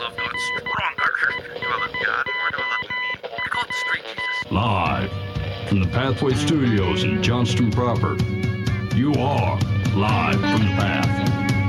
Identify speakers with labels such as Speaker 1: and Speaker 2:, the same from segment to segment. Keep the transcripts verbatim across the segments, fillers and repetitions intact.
Speaker 1: love got stronger. Do I love God more? Do I love me? I call it the street Jesus.
Speaker 2: Live from the Pathway Studios in Johnston proper. You are live from the Path.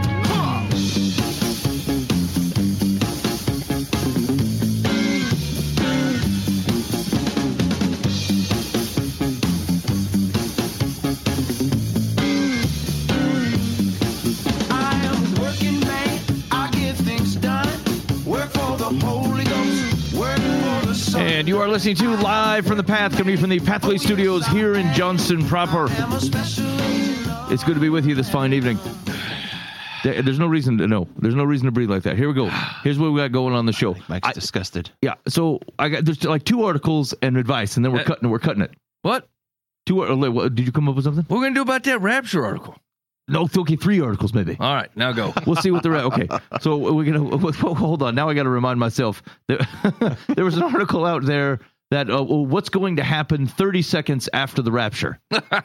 Speaker 3: And you are listening to Live from the Path, coming from the Pathway Studios here in Johnston proper. It's good to be with you this fine evening. There's no reason to know. There's no reason to breathe like that. Here we go. Here's what we got going on the show.
Speaker 4: Mike's
Speaker 3: I,
Speaker 4: disgusted.
Speaker 3: Yeah. So I got there's like two articles and advice, and then we're uh, cutting. We're cutting it.
Speaker 5: What?
Speaker 3: Two. Uh, did you come up with something?
Speaker 5: What are we gonna do about that Rapture article?
Speaker 3: No, okay, three articles maybe.
Speaker 5: All right, now go.
Speaker 3: We'll see what they're at. Okay, so we're gonna hold on. Now I got to remind myself there, there was an article out there that uh, what's going to happen thirty seconds after the rapture.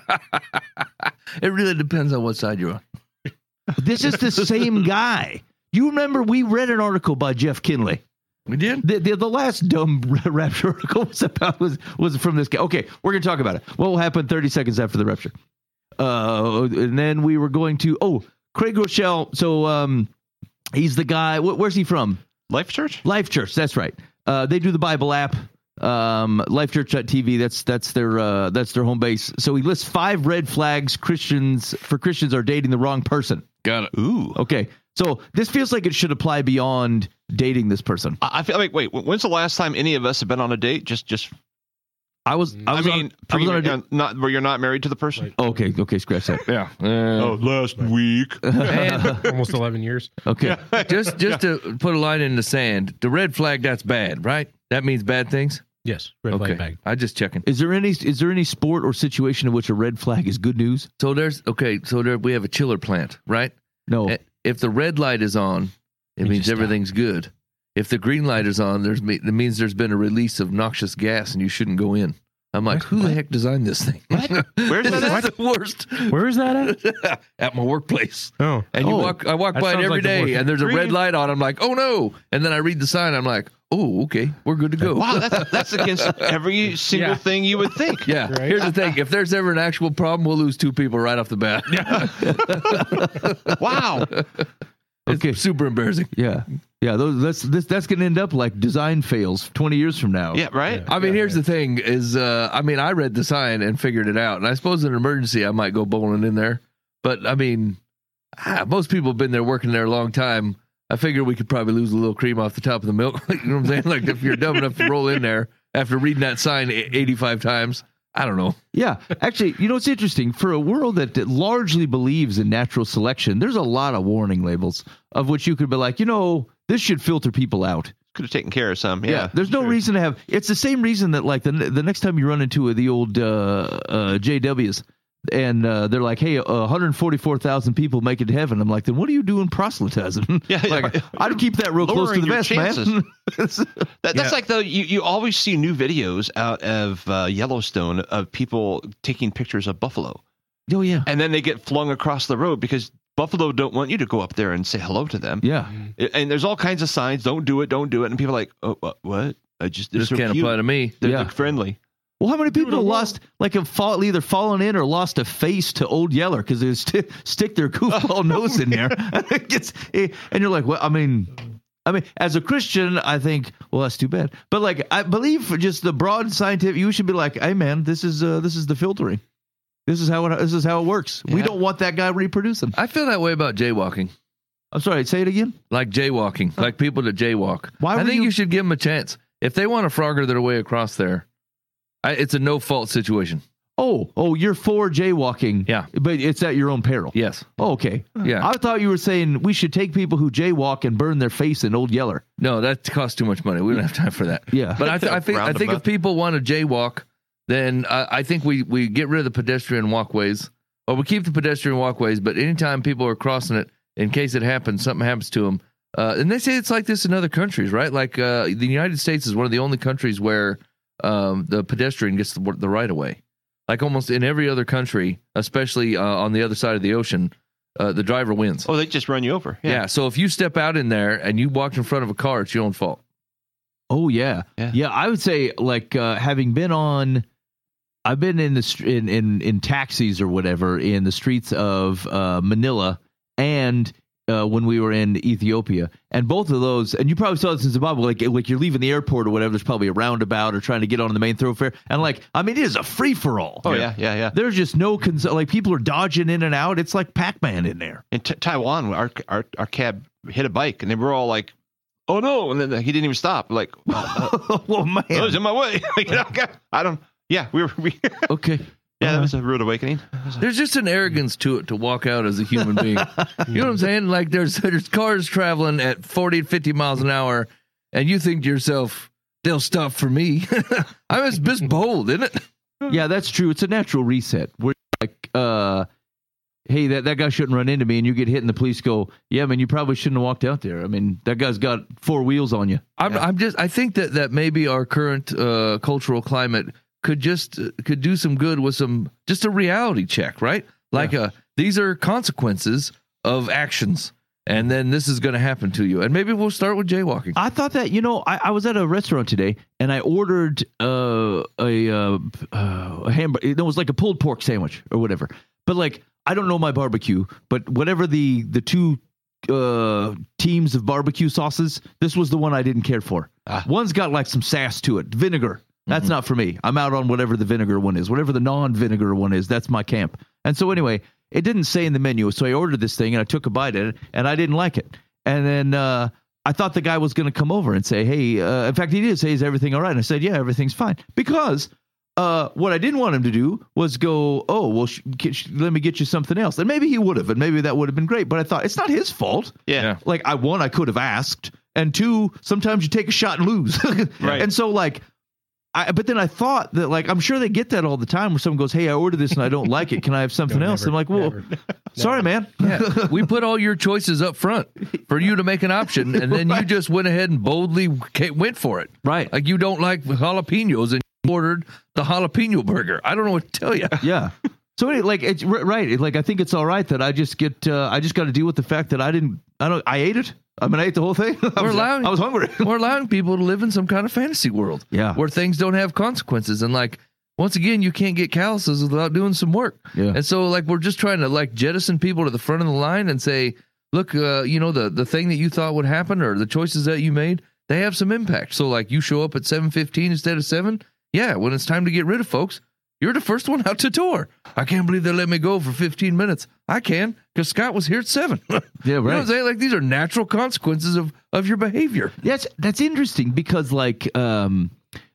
Speaker 5: It really depends on what side you're on.
Speaker 3: This is the same guy. You remember we read an article by Jeff Kinley.
Speaker 5: We did.
Speaker 3: The, the, the last dumb rapture article was about was was from this guy. Okay, we're gonna talk about it. What will happen thirty seconds after the rapture? Uh, and then we were going to, oh, Craig Rochelle. So um, he's the guy. Wh- where's he from?
Speaker 4: Life Church?
Speaker 3: Life Church. That's right. Uh, they do the Bible app. Um, Life Church dot T V. That's that's their uh, that's their home base. So he lists five red flags Christians for Christians are dating the wrong person.
Speaker 5: Got it.
Speaker 4: Ooh.
Speaker 3: Okay. So this feels like it should apply beyond dating this person.
Speaker 4: I, I feel like, wait, when's the last time any of us have been on a date? Just, just.
Speaker 3: I was. I, was
Speaker 4: I mean,
Speaker 3: on, I was on a date.
Speaker 4: not where you're not married to the person.
Speaker 3: Right. Okay. Okay. Scratch that.
Speaker 5: Yeah. Uh,
Speaker 4: oh, last right. week.
Speaker 5: And,
Speaker 6: almost eleven years.
Speaker 3: Okay.
Speaker 5: just, just yeah. to put a line in the sand, the red flag. That's bad, right? That means bad things.
Speaker 6: Yes. Red
Speaker 5: okay.
Speaker 6: flag bag.
Speaker 5: I just checking.
Speaker 3: Is there any? Is there any sport or situation in which a red flag is good news?
Speaker 5: So there's okay. So there we have a chiller plant, right?
Speaker 3: No.
Speaker 5: If the red light is on, it you means everything's stop. good. If the green light is on, there's it means there's been a release of noxious gas and you shouldn't go in. I'm like, who the heck designed this thing?
Speaker 4: Where's that?
Speaker 5: That's the worst.
Speaker 6: Where is that at?
Speaker 5: At my workplace.
Speaker 6: Oh,
Speaker 5: and you
Speaker 3: oh,
Speaker 5: walk. I walk by it every like day, and there's a red light on. I'm like, oh no! And then I read the sign. I'm like, oh, okay, we're good to go.
Speaker 4: Wow, that's that's against every single
Speaker 6: yeah.
Speaker 4: thing you would think.
Speaker 5: Yeah.
Speaker 6: Right?
Speaker 5: Here's the thing: if there's ever an actual problem, we'll lose two people right off the bat.
Speaker 4: Wow.
Speaker 5: It's okay. Super embarrassing.
Speaker 3: Yeah. Yeah, those that's this that's gonna end up like design fails twenty years from now.
Speaker 4: Yeah, right.
Speaker 5: I mean,
Speaker 6: yeah,
Speaker 5: here's
Speaker 6: yeah.
Speaker 5: the thing: is uh, I mean, I read the sign and figured it out, and I suppose in an emergency I might go bowling in there. But I mean, ah, most people have been there working there a long time. I figure we could probably lose a little cream off the top of the milk. You know what I'm saying? Like if you're dumb enough to roll in there after reading that sign eighty-five times. I don't know.
Speaker 3: Yeah. Actually, you know, it's interesting. For a world that, that largely believes in natural selection, there's a lot of warning labels of which you could be like, you know, this should filter people out.
Speaker 4: Could have taken care of some. Yeah.
Speaker 3: yeah there's no
Speaker 4: sure.
Speaker 3: reason to have. It's the same reason that like the the next time you run into the old uh, uh, J Ws and uh, they're like, hey, uh, one hundred forty-four thousand people make it to heaven. I'm like, then what are you doing proselytizing?
Speaker 4: Yeah,
Speaker 3: like,
Speaker 4: yeah.
Speaker 3: I'd keep that real close to the vest,
Speaker 4: chances.
Speaker 3: man.
Speaker 4: that, that's yeah. like though you, you always see new videos out of uh, Yellowstone of people taking pictures of buffalo.
Speaker 3: Oh yeah,
Speaker 4: and then they get flung across the road because buffalo don't want you to go up there and say hello to them.
Speaker 3: Yeah,
Speaker 4: and there's all kinds of signs. Don't do it. Don't do it. And people are like, oh, what? I just
Speaker 5: this can't
Speaker 4: cute.
Speaker 5: apply to me.
Speaker 4: They
Speaker 3: yeah.
Speaker 4: look friendly.
Speaker 3: Well, how many people have lost, like, have fall, either fallen in or lost a face to Old Yeller because they st- stick their goofball nose in there? It gets, and you're like, well, I mean, I mean, as a Christian, I think, well, that's too bad. But like, I believe for just the broad scientific, you should be like, hey, man, this is uh, this is the filtering. This is how it this is how it works. Yeah. We don't want that guy reproducing.
Speaker 5: I feel that way about jaywalking.
Speaker 3: I'm sorry, say it again.
Speaker 5: Like jaywalking, huh? Like people that jaywalk.
Speaker 3: Why?
Speaker 5: I think
Speaker 3: you...
Speaker 5: you should give them a chance if they want to frogger their way across there. I, it's a no-fault situation.
Speaker 3: Oh, oh, you're for jaywalking.
Speaker 5: Yeah.
Speaker 3: But it's at your own peril.
Speaker 5: Yes.
Speaker 3: Oh, okay.
Speaker 5: Yeah.
Speaker 3: I thought you were saying we should take people who jaywalk and burn their face in Old Yeller.
Speaker 5: No, that costs too much money. We don't have time for that.
Speaker 3: Yeah.
Speaker 5: But I, th- I think I think if people want to jaywalk, then uh, I think we, we get rid of the pedestrian walkways, or we keep the pedestrian walkways, but anytime people are crossing it, in case it happens, something happens to them. Uh, and they say it's like this in other countries, right? Like uh, the United States is one of the only countries where um, the pedestrian gets the, the right of way. Like almost in every other country, especially uh, on the other side of the ocean, uh, the driver wins.
Speaker 4: Oh, they just run you over.
Speaker 5: Yeah. So if you step out in there and you walked in front of a car, it's your own fault.
Speaker 3: Oh yeah.
Speaker 4: Yeah.
Speaker 3: yeah, I would say like uh, having been on, I've been in the str- in, in in taxis or whatever in the streets of uh, Manila and uh, when we were in Ethiopia, and both of those, and you probably saw this in Zimbabwe, like like you're leaving the airport or whatever. There's probably a roundabout or trying to get on the main thoroughfare, and like I mean, it is a free for all.
Speaker 4: Oh yeah, yeah, yeah.
Speaker 3: There's just no cons- like people are dodging in and out. It's like Pac-Man in there.
Speaker 4: In t- Taiwan, our, our our cab hit a bike, and they were all like, "Oh no!" And then he didn't even stop. Like, uh,
Speaker 3: oh man,
Speaker 4: it was in my way. Like, you know, I don't. Yeah, we were. We,
Speaker 3: okay.
Speaker 4: yeah, that was a rude awakening.
Speaker 5: There's just an arrogance to it to walk out as a human being. You know what I'm saying? Like there's there's cars traveling at forty, fifty miles an hour, and you think to yourself, they'll stop for me. I was just bold, isn't it?
Speaker 3: Yeah, that's true. It's a natural reset. Where like, uh, hey, that, that guy shouldn't run into me, and you get hit, and the police go, yeah, man, you probably shouldn't have walked out there. I mean, that guy's got four wheels on you.
Speaker 5: I'm, I'm just. I think that that maybe our current uh, cultural climate could just uh, could do some good with some just a reality check, right? Like, uh, these are consequences of actions, and then this is going to happen to you. And maybe we'll start with jaywalking.
Speaker 3: I thought that, you know, I, I was at a restaurant today, and I ordered uh, a, uh, uh, a hamburger. It was like a pulled pork sandwich or whatever. But like, I don't know my barbecue, but whatever the the two uh, teams of barbecue sauces, this was the one I didn't care for.
Speaker 4: Ah.
Speaker 3: One's got like some sass to it, vinegar. That's
Speaker 4: Mm-hmm.
Speaker 3: not for me. I'm out on whatever the vinegar one is, whatever the non-vinegar one is. That's my camp. And so anyway, it didn't say in the menu, so I ordered this thing and I took a bite at it, and I didn't like it. And then uh, I thought the guy was going to come over and say, "Hey," uh, in fact, he did say, "Is everything all right?" And I said, "Yeah, everything's fine." Because uh, what I didn't want him to do was go, "Oh, well, sh- sh- let me get you something else." And maybe he would have, and maybe that would have been great. But I thought it's not his fault.
Speaker 4: Yeah.
Speaker 5: Yeah.
Speaker 3: Like, I one, I could have asked, and two, sometimes you take a shot and lose.
Speaker 4: Right.
Speaker 3: And so like. I, but then I thought that, like, I'm sure they get that all the time where someone goes, "Hey, I ordered this and I don't like it. Can I have something
Speaker 6: No,
Speaker 3: else?"
Speaker 6: never,
Speaker 3: I'm like, "Well,
Speaker 6: never,
Speaker 3: sorry, man."
Speaker 5: Yeah, we put all your choices up front for you to make an option, and then you just went ahead and boldly ca- went for it.
Speaker 3: Right.
Speaker 5: Like you don't like jalapenos, and you ordered the jalapeno burger. I don't know what to tell you.
Speaker 3: Yeah. So anyway, like, it's r- right. It- Like, I think it's all right that I just get, uh, I just got to deal with the fact that I didn't, I don't, I ate it. I mean, I ate the whole thing. I,
Speaker 5: We're
Speaker 3: was,
Speaker 5: allowing,
Speaker 3: I was hungry.
Speaker 5: We're allowing people to live in some kind of fantasy world.
Speaker 3: Yeah.
Speaker 5: Where things don't have consequences. And like, once again, you can't get calluses without doing some work.
Speaker 3: Yeah.
Speaker 5: And so like, we're just trying to like jettison people to the front of the line and say, look, uh, you know, the, the thing that you thought would happen or the choices that you made, they have some impact. So like you show up at seven fifteen instead of seven. Yeah. When it's time to get rid of folks, you're the first one out the door. I can't believe they let me go for fifteen minutes. I can, because Scott was here at seven.
Speaker 3: Yeah,
Speaker 5: You know what I'm
Speaker 3: right.
Speaker 5: saying? Like, these are natural consequences of, of your behavior.
Speaker 3: That's that's interesting because, like, um,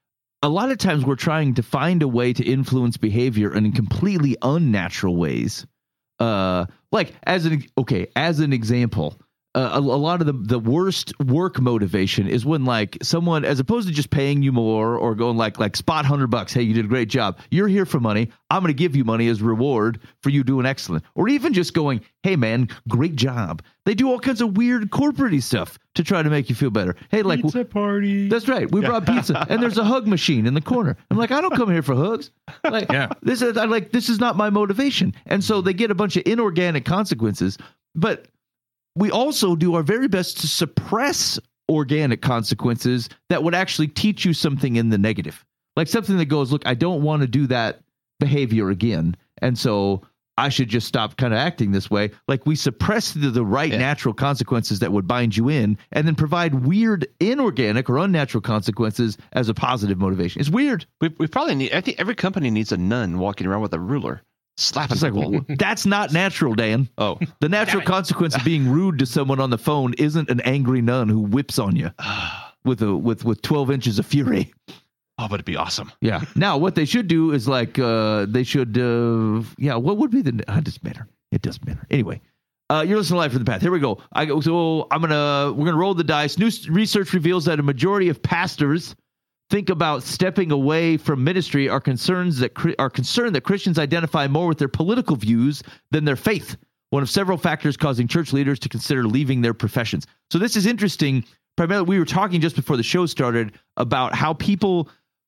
Speaker 3: a lot of times we're trying to find a way to influence behavior in completely unnatural ways. Uh, like as an okay, as an example, uh, a, a lot of the the worst work motivation is when like someone, as opposed to just paying you more or going like like spot hundred bucks, hey, you did a great job. You're here for money. I'm going to give you money as reward for you doing excellent. Or even just going, hey man, great job. They do all kinds of weird corporate-y stuff to try to make you feel better. Hey, like
Speaker 6: Pizza party.
Speaker 3: that's right. We brought pizza, and there's a hug machine in the corner. I'm like, I don't come here for hugs. Like,
Speaker 5: Yeah.
Speaker 3: this is I like this is not my motivation. And so they get a bunch of inorganic consequences. But we also do our very best to suppress organic consequences that would actually teach you something in the negative, like something that goes, look, I don't want to do that behavior again, and so I should just stop kind of acting this way. Like we suppress the, the right
Speaker 4: Yeah.
Speaker 3: natural consequences that would bind you in, and then provide weird inorganic or unnatural consequences as a positive motivation. It's weird.
Speaker 4: We, we probably need. I think every company needs a nun walking around with a ruler, slapping
Speaker 3: It's like,
Speaker 4: people.
Speaker 3: well, that's not natural, Dan.
Speaker 4: Oh,
Speaker 3: The natural consequence of being rude to someone on the phone isn't an angry nun who whips on you with a with with twelve inches of fury.
Speaker 4: oh, but it'd be awesome.
Speaker 3: Yeah. Now, what they should do is like uh, they should. Uh, yeah. What would be the? Uh, it doesn't matter. It doesn't matter. Anyway, uh, you're listening to Live from the Path. Here we go. I go. So I'm gonna we're gonna roll the dice. New s- research reveals that a majority of pastors think about stepping away from ministry are concerns that cri- are concerned that Christians identify more with their political views than their faith. One of several factors causing church leaders to consider leaving their professions. So this is interesting. Primarily, we were talking just before the show started about how people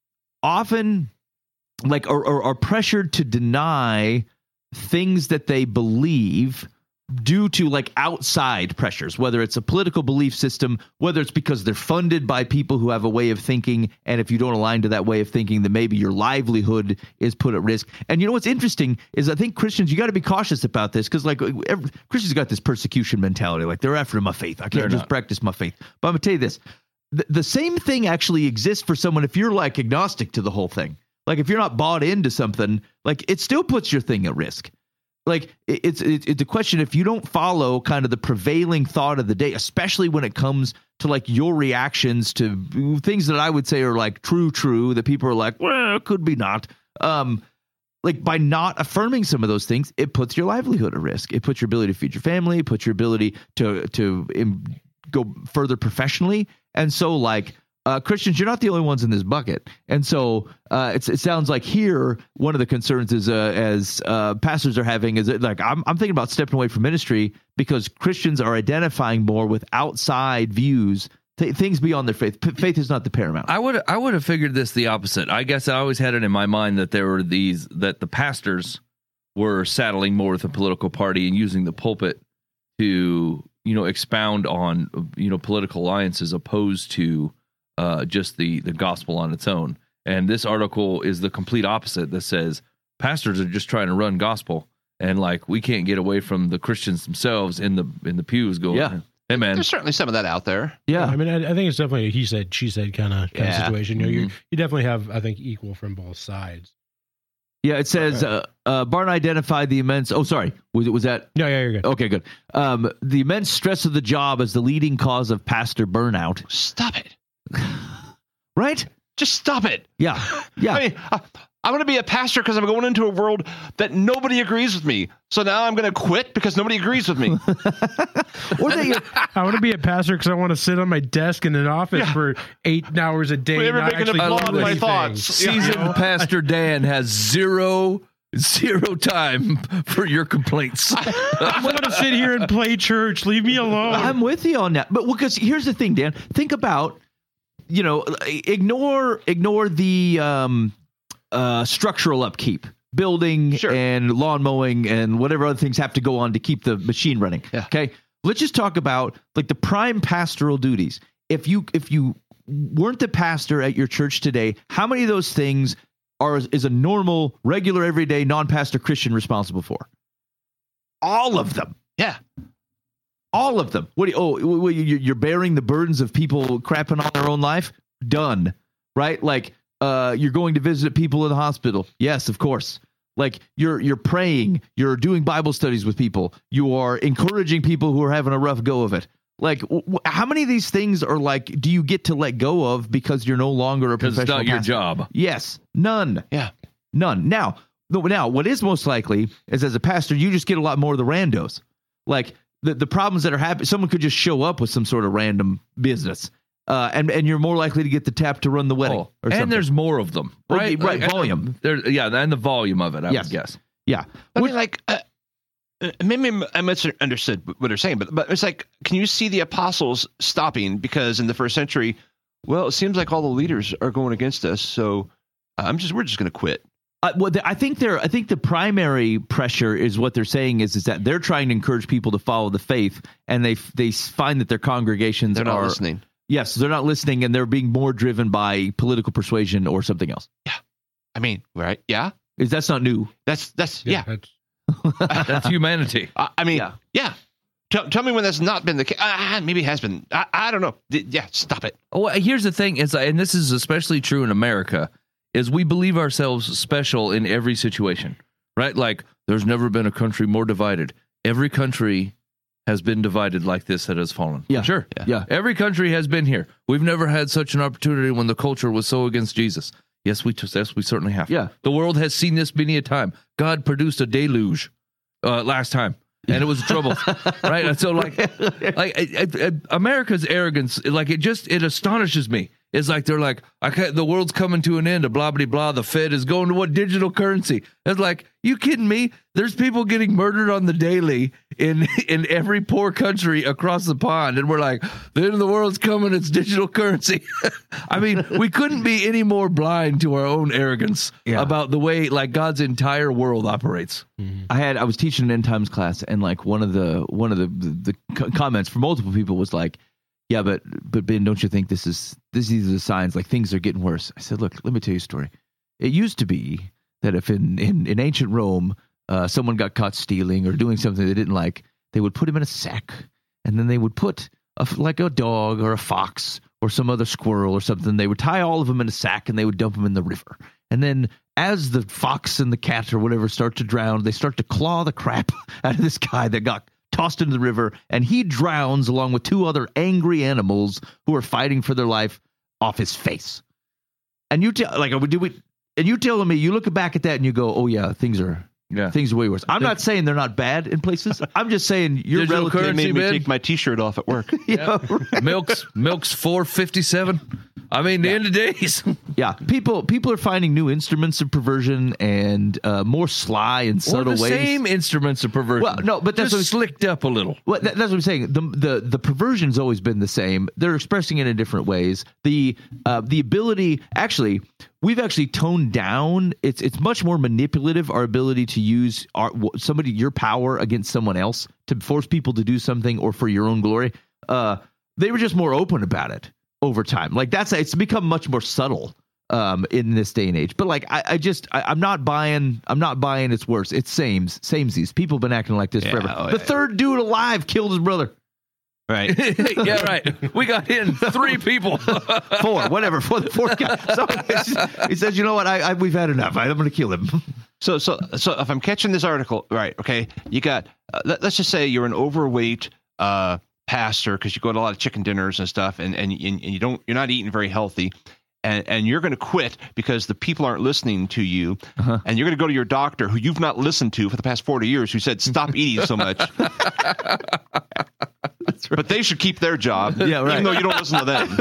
Speaker 3: often like are, are, are pressured to deny things that they believe due to like outside pressures, whether it's a political belief system, whether it's because they're funded by people who have a way of thinking, and if you don't align to that way of thinking, then maybe your livelihood is put at risk. And you know what's interesting is I think Christians, you got to be cautious about this, because like every, Christians got this persecution mentality, like they're after my faith. I can't
Speaker 5: They're
Speaker 3: just
Speaker 5: not.
Speaker 3: practice my faith. But I'm gonna tell you this: the, the same thing actually exists for someone if you're like agnostic to the whole thing. Like if you're not bought into something, like it still puts your thing at risk. Like it's it's it's a question if you don't follow kind of the prevailing thought of the day, especially when it comes to like your reactions to things that I would say are like true, true that people are like, well, it could be not. Um, like by not affirming some of those things, it puts your livelihood at risk. It puts your ability to feed your family, it puts your ability to to um, go further professionally, and so like. Uh, Christians, you're not the only ones in this bucket. And so uh, it's, it sounds like here, one of the concerns is uh, as uh, pastors are having is that, like, I'm, I'm thinking about stepping away from ministry because Christians are identifying more with outside views, th- things beyond their faith. P- faith is not the paramount.
Speaker 5: I would I would have figured this the opposite. I guess I always had it in my mind that there were these that the pastors were saddling more with a political party and using the pulpit to, you know, expound on, you know, political alliances opposed to Uh, just the the gospel on its own. And this article is the complete opposite, that says pastors are just trying to run gospel, and like we can't get away from the Christians themselves in the in the pews going,
Speaker 3: Yeah.
Speaker 5: hey man,
Speaker 4: There's certainly some of that out there.
Speaker 3: Yeah.
Speaker 6: I mean, I, I think it's definitely a he said, she said kind of kind of
Speaker 4: Yeah.
Speaker 6: situation. You know, you
Speaker 5: Mhm.
Speaker 6: you definitely have, I think, equal from both sides.
Speaker 3: Yeah, it says uh, uh, Barton identified the immense. Oh, sorry. Was, it, was that?
Speaker 6: Yeah, yeah, you're good.
Speaker 3: Okay, good. Um, the immense stress of the job as the leading cause of pastor burnout.
Speaker 4: Stop it.
Speaker 3: Right?
Speaker 4: Just stop it.
Speaker 3: Yeah. Yeah.
Speaker 4: I mean, I, I'm going to be a pastor because I'm going into a world that nobody agrees with me. So now I'm going to quit because nobody agrees with me.
Speaker 3: or they,
Speaker 6: I want to be a pastor because I want to sit on my desk in an office
Speaker 4: Yeah.
Speaker 6: for eight hours a day.
Speaker 4: We're
Speaker 6: not
Speaker 4: making
Speaker 6: actually
Speaker 4: applaud
Speaker 6: do
Speaker 4: my
Speaker 6: anything.
Speaker 4: thoughts.
Speaker 5: seasoned Pastor Dan has zero zero time for your complaints.
Speaker 6: I want to sit here and play church. Leave me alone.
Speaker 3: I'm with you on that. But because here's the thing, Dan. Think about, you know, ignore ignore the um, uh, structural upkeep, building
Speaker 4: Sure.
Speaker 3: and lawn mowing and whatever other things have to go on to keep the machine running.
Speaker 4: Yeah.
Speaker 3: Okay. Let's just talk about like the prime pastoral duties. If you if you weren't the pastor at your church today, how many of those things are is a normal, regular, everyday non-pastor Christian responsible for? All of them.
Speaker 4: Yeah.
Speaker 3: All of them. What? Do you, oh, what, you- you're bearing the burdens of people crapping on their own life. Done. Right? Like, uh, you're going to visit people in the hospital. Yes, of course. Like you're you're praying. You're doing Bible studies with people. You are encouraging people who are having a rough go of it. Like, w- w- how many of these things are like? Do you get to let go of because you're no longer a
Speaker 5: Because
Speaker 3: professional?
Speaker 5: it's not your
Speaker 3: pastor?
Speaker 5: job.
Speaker 3: Yes, none.
Speaker 4: Yeah.
Speaker 3: None. Now, no, now, what is most likely is as a pastor, you just get a lot more of the randos. Like the, the problems that are happening, someone could just show up with some sort of random business, uh, and and you're more likely to get the tap to run the wedding.
Speaker 5: Oh,
Speaker 3: or something.
Speaker 5: and there's more of them,
Speaker 3: Well,
Speaker 5: right?
Speaker 3: right,
Speaker 5: Like,
Speaker 3: volume.
Speaker 5: There, yeah, and the volume of it, I
Speaker 3: Yes.
Speaker 5: would guess.
Speaker 3: yeah.
Speaker 4: I
Speaker 3: Which-
Speaker 4: mean, like, uh, uh, maybe I misunderstood what they're saying, but but it's like, can you see the apostles stopping because in the first century, well, it seems like all the leaders are going against us, so I'm just we're just going to quit.
Speaker 3: Uh, well, the, I think they're. I think the primary pressure is what they're saying is is that they're trying to encourage people to follow the faith, and they they find that their congregations
Speaker 4: They're not
Speaker 3: are
Speaker 4: listening.
Speaker 3: yes, they're not listening, and they're being more driven by political persuasion or something else.
Speaker 4: I mean, right? Yeah,
Speaker 3: Is that's not new?
Speaker 4: that's that's yeah.
Speaker 6: That's,
Speaker 5: That's humanity.
Speaker 4: I, I mean,
Speaker 3: Yeah.
Speaker 4: yeah. Tell, tell me when that's not been the case. Uh, maybe it has been. I, I don't know. D- yeah, stop it.
Speaker 5: Oh, here's the thing: is and this is especially true in America, is we believe ourselves special in every situation, right? Like, there's never been a country more divided. Every country has been divided like this that has fallen.
Speaker 3: Yeah.
Speaker 5: Sure.
Speaker 3: Yeah.
Speaker 5: Every country has been here. We've never had such an opportunity when the culture was so against Jesus. Yes, we yes we certainly have.
Speaker 3: Yeah.
Speaker 5: The world has seen this many a time. God produced a deluge uh, last time, and it was trouble, right? And so, like, like I, I, I- America's arrogance, like it just it astonishes me. It's like they're like, I can't, the world's coming to an end. A blah blah blah. The Fed is going to what digital currency? It's like, you kidding me? There's people getting murdered on the daily in in every poor country across the pond, and we're like, the end of the world's coming. It's digital currency. I mean, we couldn't be any more blind to our own arrogance
Speaker 3: Yeah.
Speaker 5: about the way like God's entire world operates.
Speaker 3: I had I was teaching an end times class, and like one of the one of the the, the co- comments from multiple people was like, "Yeah, but but Ben, don't you think this is this these are the signs like things are getting worse?" I said, "Look, let me tell you a story. It used to be that if in in, in ancient Rome uh, someone got caught stealing or doing something they didn't like, they would put him in a sack, and then they would put a, like a dog or a fox or some other squirrel or something. They would tie all of them in a sack and they would dump them in the river. And then as the fox and the cat or whatever start to drown, they start to claw the crap out of this guy that got tossed into the river, and he drowns along with two other angry animals who are fighting for their life off his face." And you tell like, do we? And you telling me you look back at that and you go, "Oh yeah, things are
Speaker 5: Yeah.
Speaker 3: things are way worse." I'm not saying they're not bad in places. I'm just saying you're
Speaker 5: Digital
Speaker 3: relative.
Speaker 4: They
Speaker 5: currency,
Speaker 4: made me
Speaker 5: man.
Speaker 4: take my T-shirt off at work.
Speaker 3: You know,
Speaker 5: milk's milk's four fifty seven. I mean, the end of days.
Speaker 3: yeah, people people are finding new instruments of perversion and uh, more sly and
Speaker 5: Or
Speaker 3: subtle
Speaker 5: the
Speaker 3: ways.
Speaker 5: same instruments of perversion.
Speaker 3: Well, no, but that's
Speaker 5: just
Speaker 3: what-
Speaker 5: slicked up a little.
Speaker 3: Well, that, that's what I'm saying. The, the the perversion's always been the same. They're expressing it in different ways. The uh, the ability, actually, we've actually toned down. It's it's much more manipulative. Our ability to use our somebody your power against someone else to force people to do something or for your own glory. Uh, they were just more open about it over time. Like that's it's become much more subtle um in this day and age. But like I, I just I, I'm not buying I'm not buying it's worse. It's same samesies. People have been acting like this
Speaker 4: Yeah,
Speaker 3: forever.
Speaker 4: oh,
Speaker 3: the
Speaker 4: yeah.
Speaker 3: third dude alive killed his brother.
Speaker 4: Right.
Speaker 5: Yeah, right. We got in three people.
Speaker 3: Four, whatever. For the fourth guy. So he says, "You know what? I, I we've had enough. I, I'm going to kill him."
Speaker 4: So, so, so if I'm catching this article right, okay, you got. Uh, let, let's just say you're an overweight uh, pastor because you go to a lot of chicken dinners and stuff, and and and, and you don't, you're not eating very healthy, and and you're going to quit because the people aren't listening to you,
Speaker 3: Uh-huh.
Speaker 4: and you're going to go to your doctor who you've not listened to for the past forty years, who said stop eating so much. But they should keep their job,
Speaker 3: Yeah, right.
Speaker 4: even though you don't listen to them.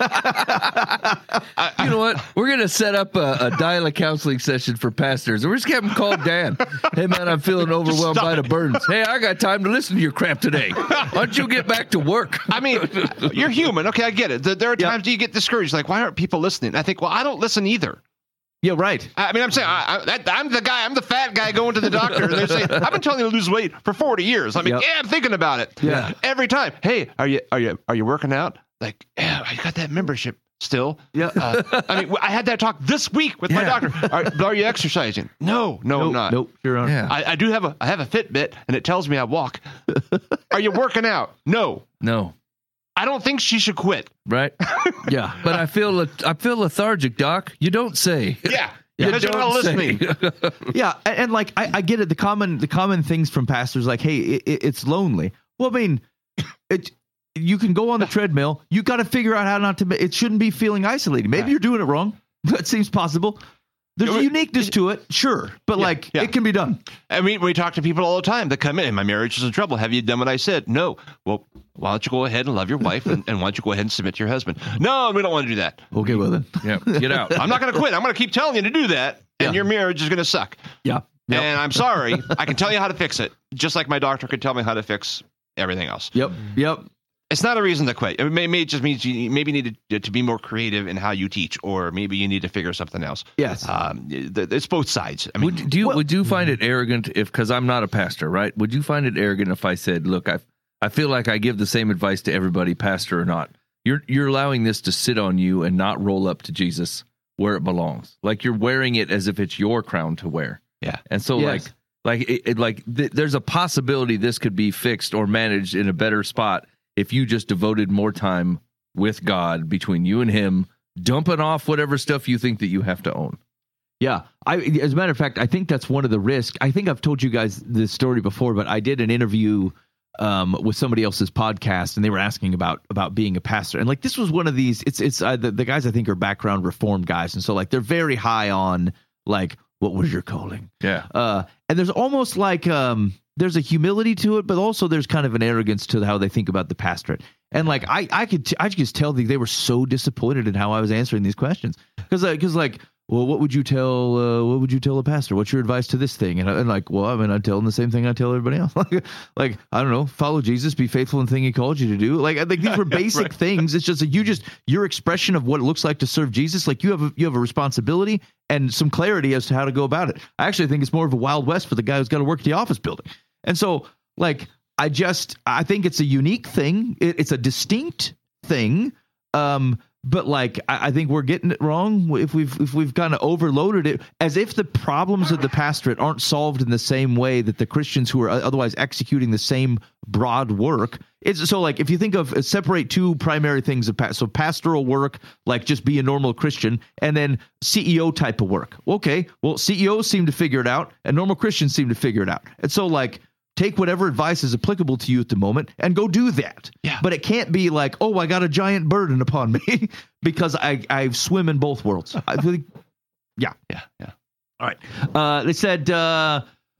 Speaker 5: You know what? We're going to set up a, a dialect counseling session for pastors. We're just having call Dan. "Hey, man, I'm feeling overwhelmed
Speaker 4: stop
Speaker 5: by the
Speaker 4: it.
Speaker 5: burdens. Hey, I got time to listen to your crap today. Why don't you get back to work?"
Speaker 4: I mean, you're human. Okay, I get it. There- There are
Speaker 3: Yeah.
Speaker 4: times you get discouraged. Like, why aren't people listening? I think, well, I don't listen either.
Speaker 3: Yeah, right.
Speaker 4: I mean, I'm saying I, I, that, I'm the guy. I'm the fat guy going to the doctor. And they're saying, "I've been telling you to lose weight for forty years." I mean,
Speaker 3: Yep.
Speaker 4: yeah, I'm thinking about it.
Speaker 3: Yeah.
Speaker 4: Every time. Hey, are you are you are you working out? Like, yeah, I got that membership still.
Speaker 3: Yeah.
Speaker 4: Uh, I mean, I had that talk this week with my
Speaker 3: Yeah.
Speaker 4: doctor. Are, are you exercising? No, no, I'm
Speaker 3: Nope,
Speaker 4: not.
Speaker 3: nope. You're on.
Speaker 5: Yeah.
Speaker 4: I, I do have a I have a Fitbit and it tells me I walk. Are you working out? No.
Speaker 5: No.
Speaker 4: I don't think she should quit.
Speaker 5: Right?
Speaker 3: Yeah.
Speaker 5: But I feel le- I feel lethargic, Doc. You don't say.
Speaker 4: Yeah.
Speaker 5: You
Speaker 4: Because you're not
Speaker 5: don't say.
Speaker 4: listening.
Speaker 3: Yeah, and, and like I, I get it. The common the common things from pastors like, "Hey, it, it, it's lonely." Well, I mean, it you can go on the treadmill. You got to figure out how not to. It shouldn't be feeling isolated. Maybe
Speaker 4: Right.
Speaker 3: you're doing it wrong. That seems possible. There's a uniqueness to it, sure, but like
Speaker 4: yeah.
Speaker 3: it can be done.
Speaker 4: I mean, we talk to people all the time that come in. My marriage is in trouble. Have you done what I said? No. Well, why don't you go ahead and love your wife, and, and why don't you go ahead and submit to your husband? No, we don't want to do that.
Speaker 3: Okay, well then.
Speaker 5: Yeah. Get out.
Speaker 4: I'm not going to quit. I'm going to keep telling you to do that, and
Speaker 3: Yeah.
Speaker 4: your marriage is going to suck.
Speaker 3: Yeah. Yep.
Speaker 4: And I'm sorry. I can tell you how to fix it, just like my doctor could tell me how to fix everything else.
Speaker 3: Yep. Yep.
Speaker 4: It's not a reason to quit. It may, may just means you maybe need to, to be more creative in how you teach, or maybe you need to figure something else.
Speaker 3: Yes.
Speaker 4: Um, th- it's both sides. I mean,
Speaker 5: Would do you
Speaker 3: Well-
Speaker 5: would you find it arrogant if, because I'm not a pastor, right? Would you find it arrogant if I said, "Look, I I feel like I give the same advice to everybody, pastor or not. You're you're allowing this to sit on you and not roll up to Jesus where it belongs. Like you're wearing it as if it's your crown to wear."
Speaker 4: Yeah.
Speaker 5: And so
Speaker 3: Yes.
Speaker 5: like like it, it, like th- there's a possibility this could be fixed or managed in a better spot if you just devoted more time with God between you and him, dumping off whatever stuff you think that you have to own.
Speaker 3: Yeah, I as a matter of fact, I think that's one of the risks. I think I've told you guys this story before, but I did an interview um, with somebody else's podcast, and they were asking about about being a pastor, and like this was one of these. It's it's uh, the, the guys I think are background reformed guys, and so like they're very high on like what was your calling,
Speaker 5: Yeah.
Speaker 3: uh, and there's almost like um there's a humility to it, but also there's kind of an arrogance to how they think about the pastorate. And like I I could t- I could just tell that they were so disappointed in how I was answering these questions because because like. Well, what would you tell? Uh, what would you tell a pastor? What's your advice to this thing? And, I, and like, well, I mean, I tell them the same thing I tell everybody else. like, like, I don't know, follow Jesus, be faithful in the thing He called you to do. Like, I think these were basic right. things. It's just that you just your expression of what it looks like to serve Jesus. Like, you have a, you have a responsibility and some clarity as to how to go about it. I actually think it's more of a Wild West for the guy who's got to work at the office building. And so, like, I just I think it's a unique thing. It, it's a distinct thing. Um, But like I, I think we're getting it wrong if we've if we've kind of overloaded it, as if the problems of the pastorate aren't solved in the same way that the Christians who are otherwise executing the same broad work. It's so like if you think of uh, separate two primary things of past, so pastoral work, like just be a normal Christian, and then C E O type of work. Okay, well C E Os seem to figure it out, and normal Christians seem to figure it out, and so like. Take whatever advice is applicable to you at the moment and go do that. Yeah. But it can't be like, oh, I got a giant burden upon me because I, I swim in both worlds. I think, yeah.
Speaker 4: Yeah. Yeah.
Speaker 3: All right. Uh, they said, uh,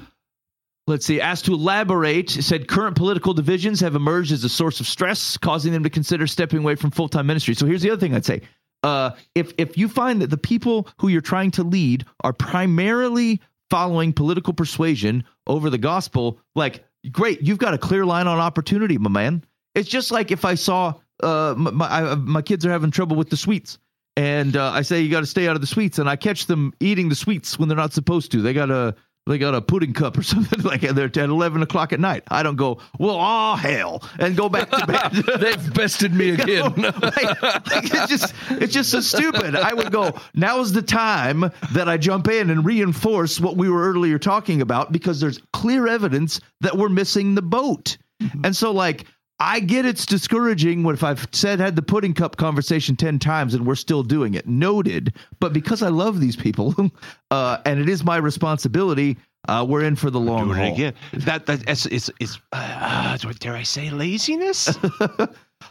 Speaker 3: let's see, asked to elaborate, it said current political divisions have emerged as a source of stress, causing them to consider stepping away from full-time ministry. So here's the other thing I'd say. Uh, if if you find that the people who you're trying to lead are primarily following political persuasion over the gospel, like, great, you've got a clear line on opportunity, my man. It's just like if I saw uh, my, my, my kids are having trouble with the sweets, and uh, I say you got to stay out of the sweets, and I catch them eating the sweets when they're not supposed to. They got a they got a pudding cup or something like that. They're at eleven o'clock at night. I don't go, well, oh hell, and go back to bed.
Speaker 5: They've bested me again.
Speaker 3: You know, like, like it's just it's just so stupid. I would go, now's the time that I jump in and reinforce what we were earlier talking about, because there's clear evidence that we're missing the boat. Mm-hmm. And so like, I get it's discouraging what if I've said had the pudding cup conversation ten times and we're still doing it. Noted. But because I love these people uh, and it is my responsibility, uh, we're in for the long
Speaker 4: Doing
Speaker 3: haul.
Speaker 4: it again. That that is is is uh, dare I say laziness?
Speaker 3: uh,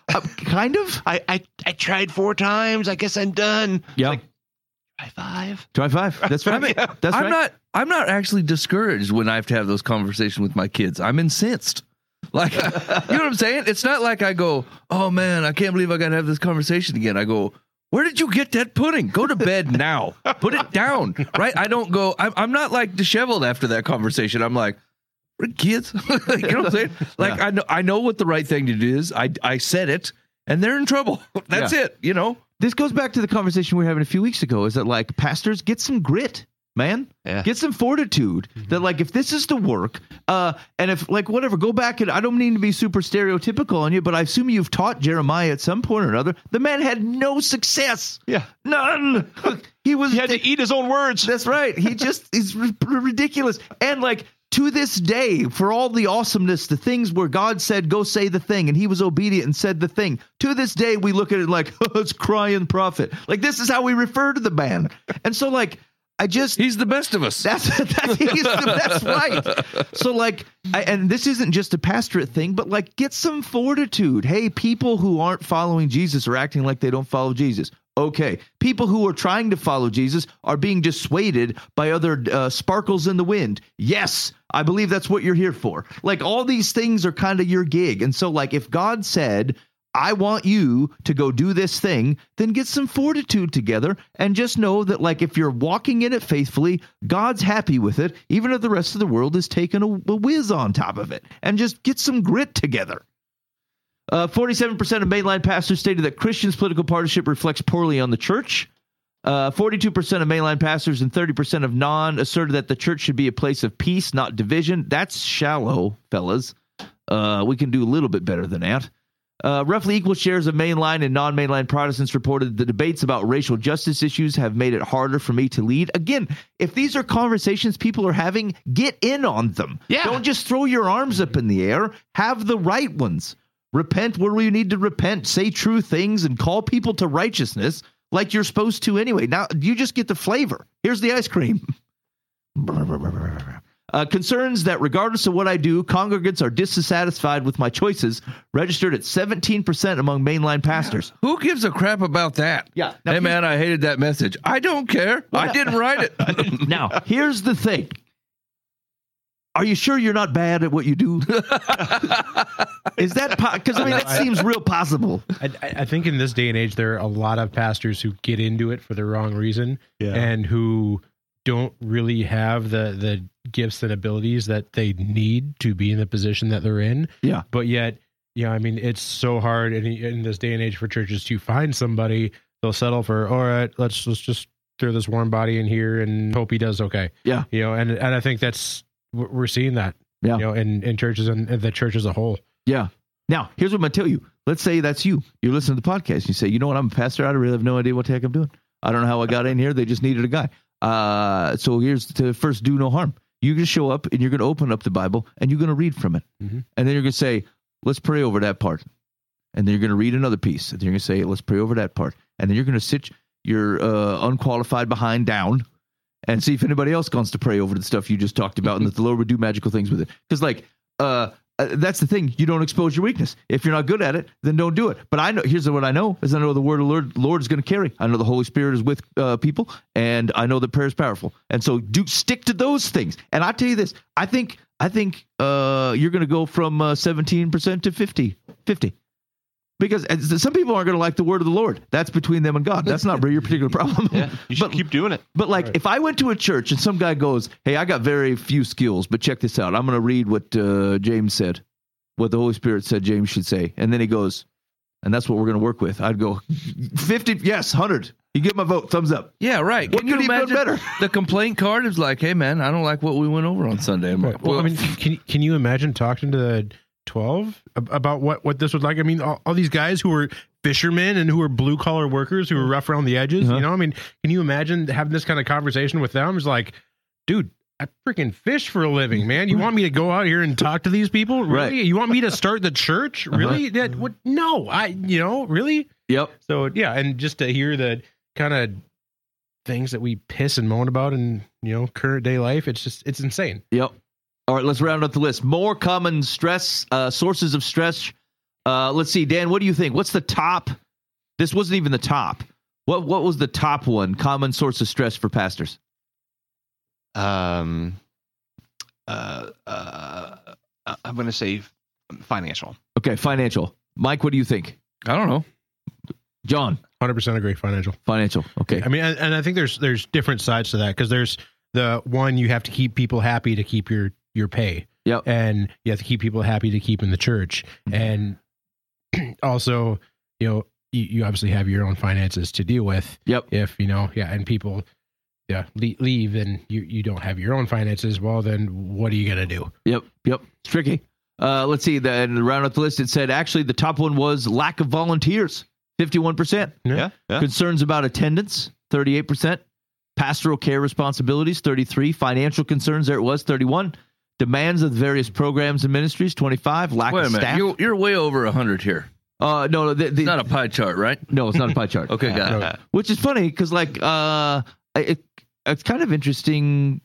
Speaker 3: kind of.
Speaker 4: I, I I tried four times. I guess I'm done.
Speaker 3: Yeah.
Speaker 4: Like, try five.
Speaker 3: Try five. That's right.
Speaker 5: I mean,
Speaker 3: That's
Speaker 5: I'm
Speaker 3: right.
Speaker 5: not. I'm not actually discouraged when I have to have those conversations with my kids. I'm incensed. Like, you know what I'm saying? It's not like I go, oh man, I can't believe I got to have this conversation again. I go, where did you get that pudding? Go to bed now. Put it down. Right? I don't go, I'm, I'm not like disheveled after that conversation. I'm like, kids, you know what I'm saying? Like, yeah. I know, I know what the right thing to do is. I, I said it and they're in trouble. That's yeah. it. You know,
Speaker 3: this goes back to the conversation we were having a few weeks ago, is that like pastors get some grit. Man, yeah. Get some fortitude mm-hmm. that like if this is the work uh, and if like whatever, go back and I don't mean to be super stereotypical on you, but I assume you've taught Jeremiah at some point or another. The man had no success.
Speaker 4: Yeah.
Speaker 3: None. He was
Speaker 4: he had to eat his own words.
Speaker 3: That's right. He just is r- ridiculous. And like to this day, for all the awesomeness, the things where God said, go say the thing, and he was obedient and said the thing. To this day, we look at it like, oh, it's crying prophet. Like this is how we refer to the man. And so like, I just
Speaker 5: he's the best of us.
Speaker 3: That's that's he's the that's right. So like, I, and this isn't just a pastorate thing, but like, get some fortitude. Hey, people who aren't following Jesus are acting like they don't follow Jesus. Okay, people who are trying to follow Jesus are being dissuaded by other uh, sparkles in the wind. Yes, I believe that's what you're here for. Like all these things are kind of your gig, and so like, if God said, I want you to go do this thing, then get some fortitude together and just know that like if you're walking in it faithfully, God's happy with it, even if the rest of the world is taking a, a whiz on top of it, and just get some grit together. Uh, forty-seven percent of mainline pastors stated that Christians' political partisanship reflects poorly on the church. Uh, forty-two percent of mainline pastors and thirty percent of non asserted that the church should be a place of peace, not division. That's shallow, fellas. Uh, we can do a little bit better than that. Uh, roughly equal shares of mainline and non-mainline Protestants reported the debates about racial justice issues have made it harder for me to lead. Again, if these are conversations people are having, get in on them.
Speaker 4: Yeah.
Speaker 3: Don't just throw your arms up in the air. Have the right ones. Repent where you need to repent. Say true things and call people to righteousness like you're supposed to anyway. Now, you just get the flavor. Here's the ice cream. Uh, concerns that regardless of what I do, congregants are dissatisfied with my choices registered at seventeen percent among mainline pastors.
Speaker 5: Who gives a crap about that?
Speaker 3: Yeah.
Speaker 5: Now, hey, man, I hated that message. I don't care. Well, I didn't write it.
Speaker 3: Now, here's the thing. are you sure you're not bad at what you do? Is that because po- I mean that seems real possible.
Speaker 6: I, I think in this day and age, there are a lot of pastors who get into it for the wrong reason,
Speaker 3: Yeah.
Speaker 6: and who don't really have the the gifts and abilities that they need to be in the position that they're in.
Speaker 3: Yeah.
Speaker 6: But yet, yeah, I mean, it's so hard in, in this day and age for churches to find somebody. They'll settle for, all right, let's let's just throw this warm body in here and hope he does okay.
Speaker 3: Yeah.
Speaker 6: You know, and and I think that's we're seeing that.
Speaker 3: Yeah.
Speaker 6: You know, in in churches and the church as a whole.
Speaker 3: Yeah. Now, here's what I'm going to tell you. Let's say that's you. You're listening to the podcast. And you say, you know what? I'm a pastor. I really have no idea what the heck I'm doing. I don't know how I got in here. They just needed a guy. Uh, so here's to first do no harm. You're going to show up and you're going to open up the Bible and you're going to read from it.
Speaker 6: Mm-hmm.
Speaker 3: And then you're going to say, let's pray over that part. And then you're going to read another piece. And then you're going to say, let's pray over that part. And then you're going to sit your uh, unqualified behind down and see if anybody else wants to pray over the stuff you just talked about and that the Lord would do magical things with it. Because, like, uh, uh, that's the thing. You don't expose your weakness. If you're not good at it, then don't do it. But I know, here's what I know, is I know the word of the Lord, Lord is going to carry. I know the Holy Spirit is with uh, people, and I know that prayer is powerful. And so do stick to those things. And I tell you this, I think I think uh, you're going to go from uh, seventeen percent to fifty. fifty. Because some people aren't going to like the word of the Lord. That's between them and God. That's not your particular problem.
Speaker 4: Yeah, you should
Speaker 3: but,
Speaker 4: keep doing it.
Speaker 3: But like,
Speaker 6: Right.
Speaker 3: if I went to a church and some guy goes, "Hey, I got very few skills, but check this out. I'm going to read what uh, James said, what the Holy Spirit said James should say," and then he goes, "And that's what we're going to work with." I'd go, fifty, yes, one hundred. You get my vote, thumbs up.
Speaker 5: Yeah, right.
Speaker 3: What
Speaker 5: Can you
Speaker 3: could he have done
Speaker 5: imagine
Speaker 3: better?
Speaker 5: the complaint card is like, hey, man, I don't like what we went over on Sunday. I'm like,
Speaker 6: Well, I mean, can can you imagine talking to the twelve ab- about what, what this was like? I mean, all, all these guys who were fishermen and who were blue collar workers who were rough around the edges.
Speaker 3: Uh-huh.
Speaker 6: You know, I mean, can you imagine having this kind of conversation with them? It's like, dude, I freaking fish for a living, man. You want me to go out here and talk to these people? Really?
Speaker 3: Right.
Speaker 6: You want me to start the church? Really? That what? No, I. You know, really.
Speaker 3: Yep.
Speaker 6: So yeah, and just to hear the kind of things that we piss and moan about in, you know, current day life, it's just it's insane.
Speaker 3: Yep. All right, let's round up the list. More common stress, uh, sources of stress. Uh, let's see, Dan, what do you think? What's the top? This wasn't even the top. What What was the top one? Common source of stress for pastors?
Speaker 4: Um, uh, uh, I'm going to say financial.
Speaker 3: Okay, financial. Mike, what do you think?
Speaker 5: I don't know.
Speaker 3: John,
Speaker 6: one hundred percent agree. Financial.
Speaker 3: financial. Okay.
Speaker 6: I mean, and, and I think there's there's different sides to that, because there's the one, you have to keep people happy to keep your your pay,
Speaker 3: Yep.
Speaker 6: and you have to keep people happy to keep in the church, and also, you know, you, you obviously have your own finances to deal with.
Speaker 3: Yep.
Speaker 6: If you know, yeah, and people, yeah, le- leave, and you you don't have your own finances. Well, then what are you gonna do?
Speaker 3: Yep. Yep. It's tricky. Uh, let's see. Then round up the list. It said actually the top one was lack of volunteers, fifty-one percent.
Speaker 4: Yeah. Yeah.
Speaker 3: Concerns about attendance, thirty-eight percent. Pastoral care responsibilities, thirty-three. Financial concerns, there it was, thirty-one. Demands of various programs and ministries, twenty-five. Lack
Speaker 5: Wait a
Speaker 3: of
Speaker 5: minute.
Speaker 3: staff.
Speaker 5: You're, you're way over one hundred here.
Speaker 3: Uh, no, the, the,
Speaker 5: It's not a pie chart, right?
Speaker 3: no, it's not a pie chart.
Speaker 5: Okay, got it.
Speaker 3: Which is funny because, like, uh, it, it's kind of interesting.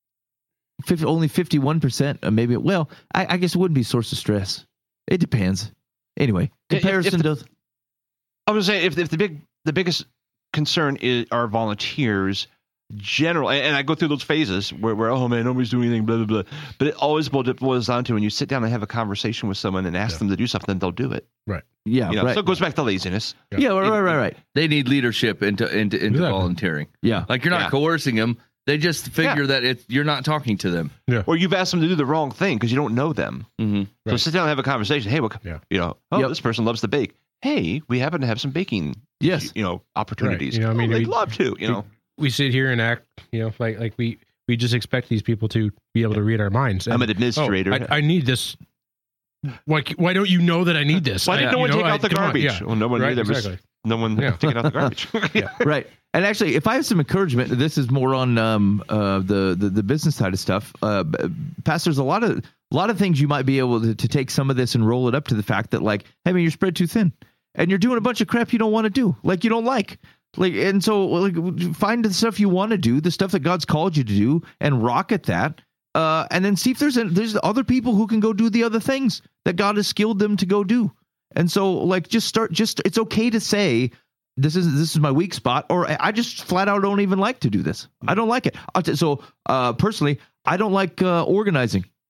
Speaker 3: fifty, only fifty-one percent, uh, maybe. Well, I, I guess it wouldn't be a source of stress. It depends. Anyway,
Speaker 4: If- if
Speaker 3: comparison
Speaker 4: the-
Speaker 3: to.
Speaker 4: I was saying if if the big the biggest concern is are volunteers. General, and, and I go through those phases where, where oh man, nobody's doing anything, blah blah blah. But it always boils down to when you sit down and have a conversation with someone and ask
Speaker 6: Yeah.
Speaker 4: them to do something, they'll do it.
Speaker 3: Yeah,
Speaker 4: You know,
Speaker 3: right.
Speaker 4: so it goes back to laziness.
Speaker 3: yeah, right, right, right, right.
Speaker 5: They need leadership into into, into
Speaker 6: Exactly.
Speaker 5: volunteering.
Speaker 3: Yeah.
Speaker 5: Like, you're not
Speaker 4: Yeah.
Speaker 5: coercing them. They just figure
Speaker 4: Yeah.
Speaker 5: that it's, you're not talking to them.
Speaker 4: Or you've asked them to do the wrong thing because you don't know them.
Speaker 5: Mm-hmm.
Speaker 4: So
Speaker 6: Right.
Speaker 4: sit down and have a conversation. Hey, what,
Speaker 6: Yeah.
Speaker 4: you know, oh,
Speaker 3: Yep.
Speaker 4: this person loves to bake. Hey, we happen to have some baking,
Speaker 3: Yes.
Speaker 4: you know, opportunities.
Speaker 6: You know, I mean,
Speaker 4: oh, they'd
Speaker 6: we-
Speaker 4: love to, you know.
Speaker 6: We sit here and act, you know, like like we we just expect these people to be able to read our minds.
Speaker 4: I'm
Speaker 6: And,
Speaker 4: an administrator.
Speaker 6: oh, I, I need this. Why why don't you know that I need this?
Speaker 4: Why did
Speaker 6: I-
Speaker 4: no
Speaker 6: you
Speaker 4: one
Speaker 6: know,
Speaker 4: take
Speaker 6: I-
Speaker 4: out the
Speaker 6: come on,
Speaker 4: garbage?
Speaker 6: yeah.
Speaker 4: Well, no one
Speaker 6: Right,
Speaker 4: knew there was
Speaker 6: exactly.
Speaker 4: no one
Speaker 6: Yeah.
Speaker 4: taking out the garbage. yeah.
Speaker 3: Right. And actually, if I have some encouragement, this is more on um, uh, the, the the business side of stuff. Uh, b- pastors, a lot of a lot of things you might be able to, to take some of this and roll it up to the fact that, like, hey, man, you're spread too thin, and you're doing a bunch of crap you don't want to do, like you don't like. Like, and so, like, find the stuff you want to do, the stuff that God's called you to do, and rock at that. Uh, and then see if there's a, there's other people who can go do the other things that God has skilled them to go do. And so, like, just start. Just it's okay to say this is this is my weak spot, or I just flat out don't even like to do this. I don't like it. I'll t- So, uh, personally, I don't like uh, organizing.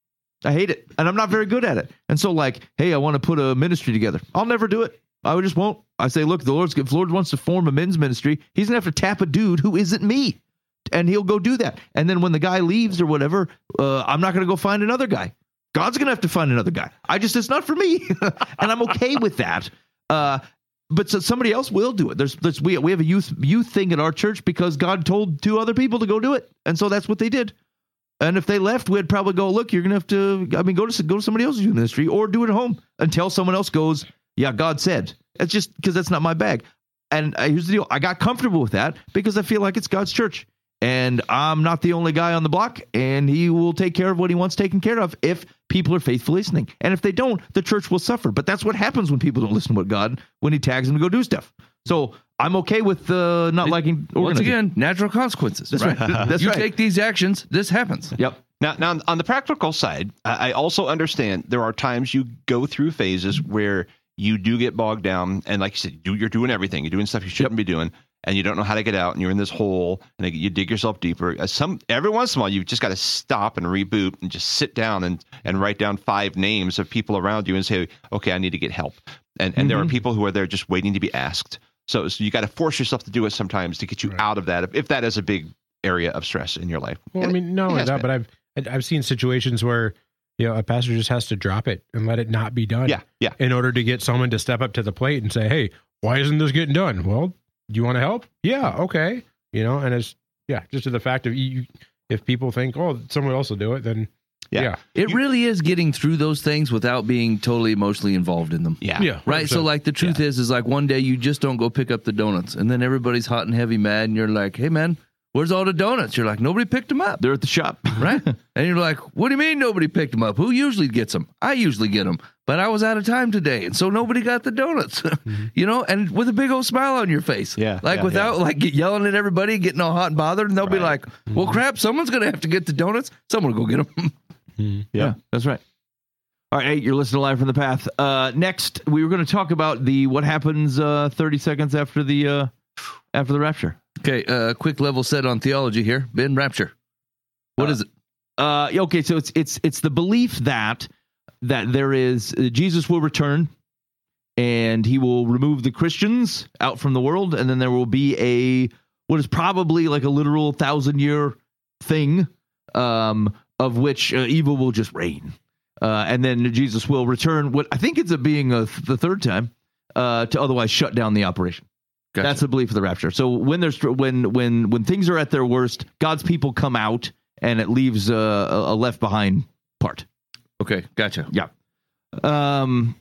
Speaker 3: I hate it. And I'm not very good at it. And so like, hey, I want to put a ministry together. I'll never do it. I just won't. I say, look, the Lord's, if the Lord wants to form a men's ministry, he's going to have to tap a dude who isn't me. And he'll go do that. And then when the guy leaves or whatever, uh, I'm not going to go find another guy. God's going to have to find another guy. I just, it's not for me. And I'm okay with that. Uh, but so somebody else will do it. There's, there's we, we have a youth youth thing at our church because God told two other people to go do it. And so that's what they did. And if they left, we'd probably go, look, you're going to have to, I mean, go to go to somebody else's youth ministry or do it at home until someone else goes, yeah, God said. It's just because that's not my bag. And uh, here's the deal. I got comfortable with that because I feel like it's God's church. And I'm not the only guy on the block, and he will take care of what he wants taken care of if people are faithfully listening. And if they don't, the church will suffer. But that's what happens when people don't listen to what God, when he tags them to go do stuff. So I'm okay with uh, not liking organizing.
Speaker 5: Once again, natural consequences.
Speaker 3: That's right. right. That's
Speaker 5: you
Speaker 3: right.
Speaker 5: take these actions, this happens.
Speaker 3: Yep.
Speaker 4: Now, now on the practical side, I I also understand there are times you go through phases where you do get bogged down, and like you said, you- you're doing everything. You're doing stuff you shouldn't be doing, and you don't know how to get out, and you're in this hole, and you dig yourself deeper. Uh, Some every once in a while, you've just got to stop and reboot and just sit down and and write down five names of people around you and say, okay, I need to get help. And and there are people who are there just waiting to be asked. So, so you got to force yourself to do it sometimes to get you
Speaker 6: Right.
Speaker 4: out of that, if, if that is a big area of stress in your life.
Speaker 6: Well, I
Speaker 4: And
Speaker 6: mean, not
Speaker 4: it
Speaker 6: only
Speaker 4: has
Speaker 6: that,
Speaker 4: been.
Speaker 6: but I've I've seen situations where, you know, a pastor just has to drop it and let it not be done.
Speaker 4: Yeah, yeah.
Speaker 6: In order to get someone to step up to the plate and say, hey, why isn't this getting done? Well, do you want to help? Yeah, okay. You know, and it's, yeah, just to the fact of you, if people think, oh, someone else will do it, then
Speaker 4: Yeah.
Speaker 6: yeah.
Speaker 5: It really is getting through those things without being totally emotionally involved in them.
Speaker 4: Yeah.
Speaker 6: Yeah.
Speaker 5: Right. So, like, the truth is, is like one day you just don't go pick up the donuts, and then everybody's hot and heavy mad, and you're like, hey, man, where's all the donuts? You're like, nobody picked them up.
Speaker 3: They're at the shop.
Speaker 5: Right. And you're like, what do you mean nobody picked them up? Who usually gets them? I usually get them, but I was out of time today, and so nobody got the donuts. You know, and with a big old smile on your face.
Speaker 4: Yeah,
Speaker 5: Like
Speaker 4: yeah,
Speaker 5: without like get yelling at everybody, getting all hot and bothered, and they'll be
Speaker 4: Right.
Speaker 5: like, well, crap, someone's going to have to get the donuts. Someone will go get them.
Speaker 3: Yeah, that's right. All right, hey, you're listening to Live from the Path. Uh, next, we were going to talk about the what happens uh, thirty seconds after the uh, after the rapture.
Speaker 5: Okay, uh, quick level set on theology here. Ben, rapture. What
Speaker 3: Uh,
Speaker 5: is it?
Speaker 3: Uh, okay, so it's it's it's the belief that that there is uh, Jesus will return, and he will remove the Christians out from the world, and then there will be a what is probably like a literal thousand year thing, um, of which uh, evil will just reign, uh, and then Jesus will return. What I think ends up being a, the third time uh, to otherwise shut down the operation.
Speaker 5: Gotcha.
Speaker 3: That's the belief of the rapture. So when there's when when when things are at their worst, God's people come out, and it leaves a, a left behind part.
Speaker 5: Okay, gotcha.
Speaker 3: Yeah. Um.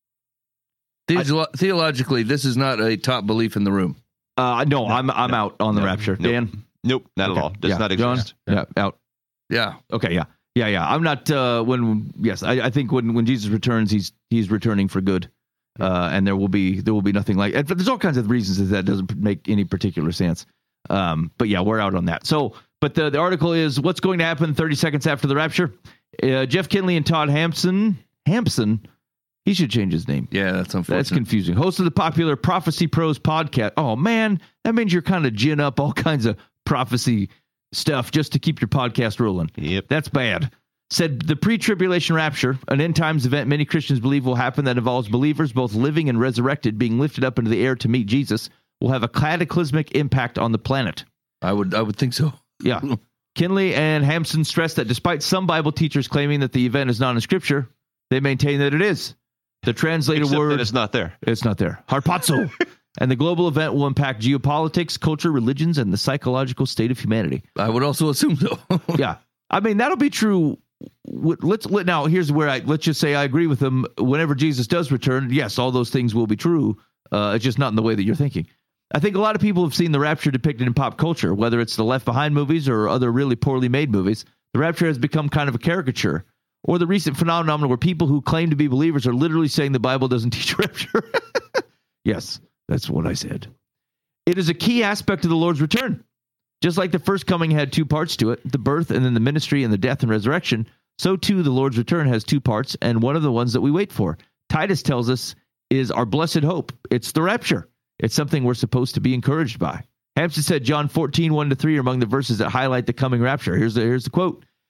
Speaker 5: Theolo- theologically, this is not a top belief in the room.
Speaker 3: Uh. No, I'm I'm
Speaker 4: no,
Speaker 3: out on the
Speaker 4: no,
Speaker 3: rapture.
Speaker 4: nope.
Speaker 3: Dan.
Speaker 4: Nope, not
Speaker 3: Okay.
Speaker 4: at all. Does
Speaker 3: Yeah.
Speaker 4: not
Speaker 3: John?
Speaker 4: exist.
Speaker 3: Yeah. Out.
Speaker 5: Yeah.
Speaker 3: Okay. Yeah. Yeah. Yeah. I'm not. Uh. When. Yes. I. I think when when Jesus returns, he's he's returning for good. Uh. And there will be there will be nothing like. And there's all kinds of reasons that that doesn't make any particular sense. Um. But yeah, we're out on that. So. But the, the article is what's going to happen thirty seconds after the rapture. Uh, Jeff Kinley and Todd Hampson. Hampson. He should change his name.
Speaker 5: Yeah, that's unfortunate.
Speaker 3: That's confusing. Host of the popular Prophecy Pros podcast. Oh, man, that means you're kind of gin up all kinds of prophecy stuff just to keep your podcast rolling.
Speaker 4: Yep.
Speaker 3: That's bad. Said the pre-tribulation rapture, an end times event many Christians believe will happen that involves believers, both living and resurrected, being lifted up into the air to meet Jesus, will have a cataclysmic impact on the planet.
Speaker 5: I would I would think so.
Speaker 3: Yeah. Kinley and Hampson stressed that despite some Bible teachers claiming that the event is not in Scripture, they maintain that it is. The translated
Speaker 4: Except
Speaker 3: word
Speaker 4: that it's not there.
Speaker 3: It's not there. Harpazo. And the global event will impact geopolitics, culture, religions, and the psychological state of humanity.
Speaker 5: I would also assume so.
Speaker 3: Yeah. I mean, that'll be true. W- Let's let now here's where I let's just say I agree with them. Whenever Jesus does return, yes, all those things will be true. Uh, it's just not in the way that you're thinking. I think a lot of people have seen the rapture depicted in pop culture, whether it's the Left Behind movies or other really poorly made movies. The rapture has become kind of a caricature. Or the recent phenomenon where people who claim to be believers are literally saying the Bible doesn't teach rapture. Yes, that's what I said. It is a key aspect of the Lord's return. Just like the first coming had two parts to it, the birth and then the ministry and the death and resurrection, so too the Lord's return has two parts, and one of the ones that we wait for, Titus tells us, is our blessed hope. It's the rapture. It's something we're supposed to be encouraged by. Hampson said John fourteen, one to three are among the verses that highlight the coming rapture. Here's the, here's the quote.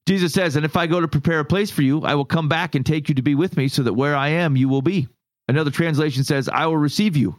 Speaker 3: Jesus says, and if I go to prepare a place for you, I will come back and take you to be with me so that where I am, you will be. Another translation says, I will receive you.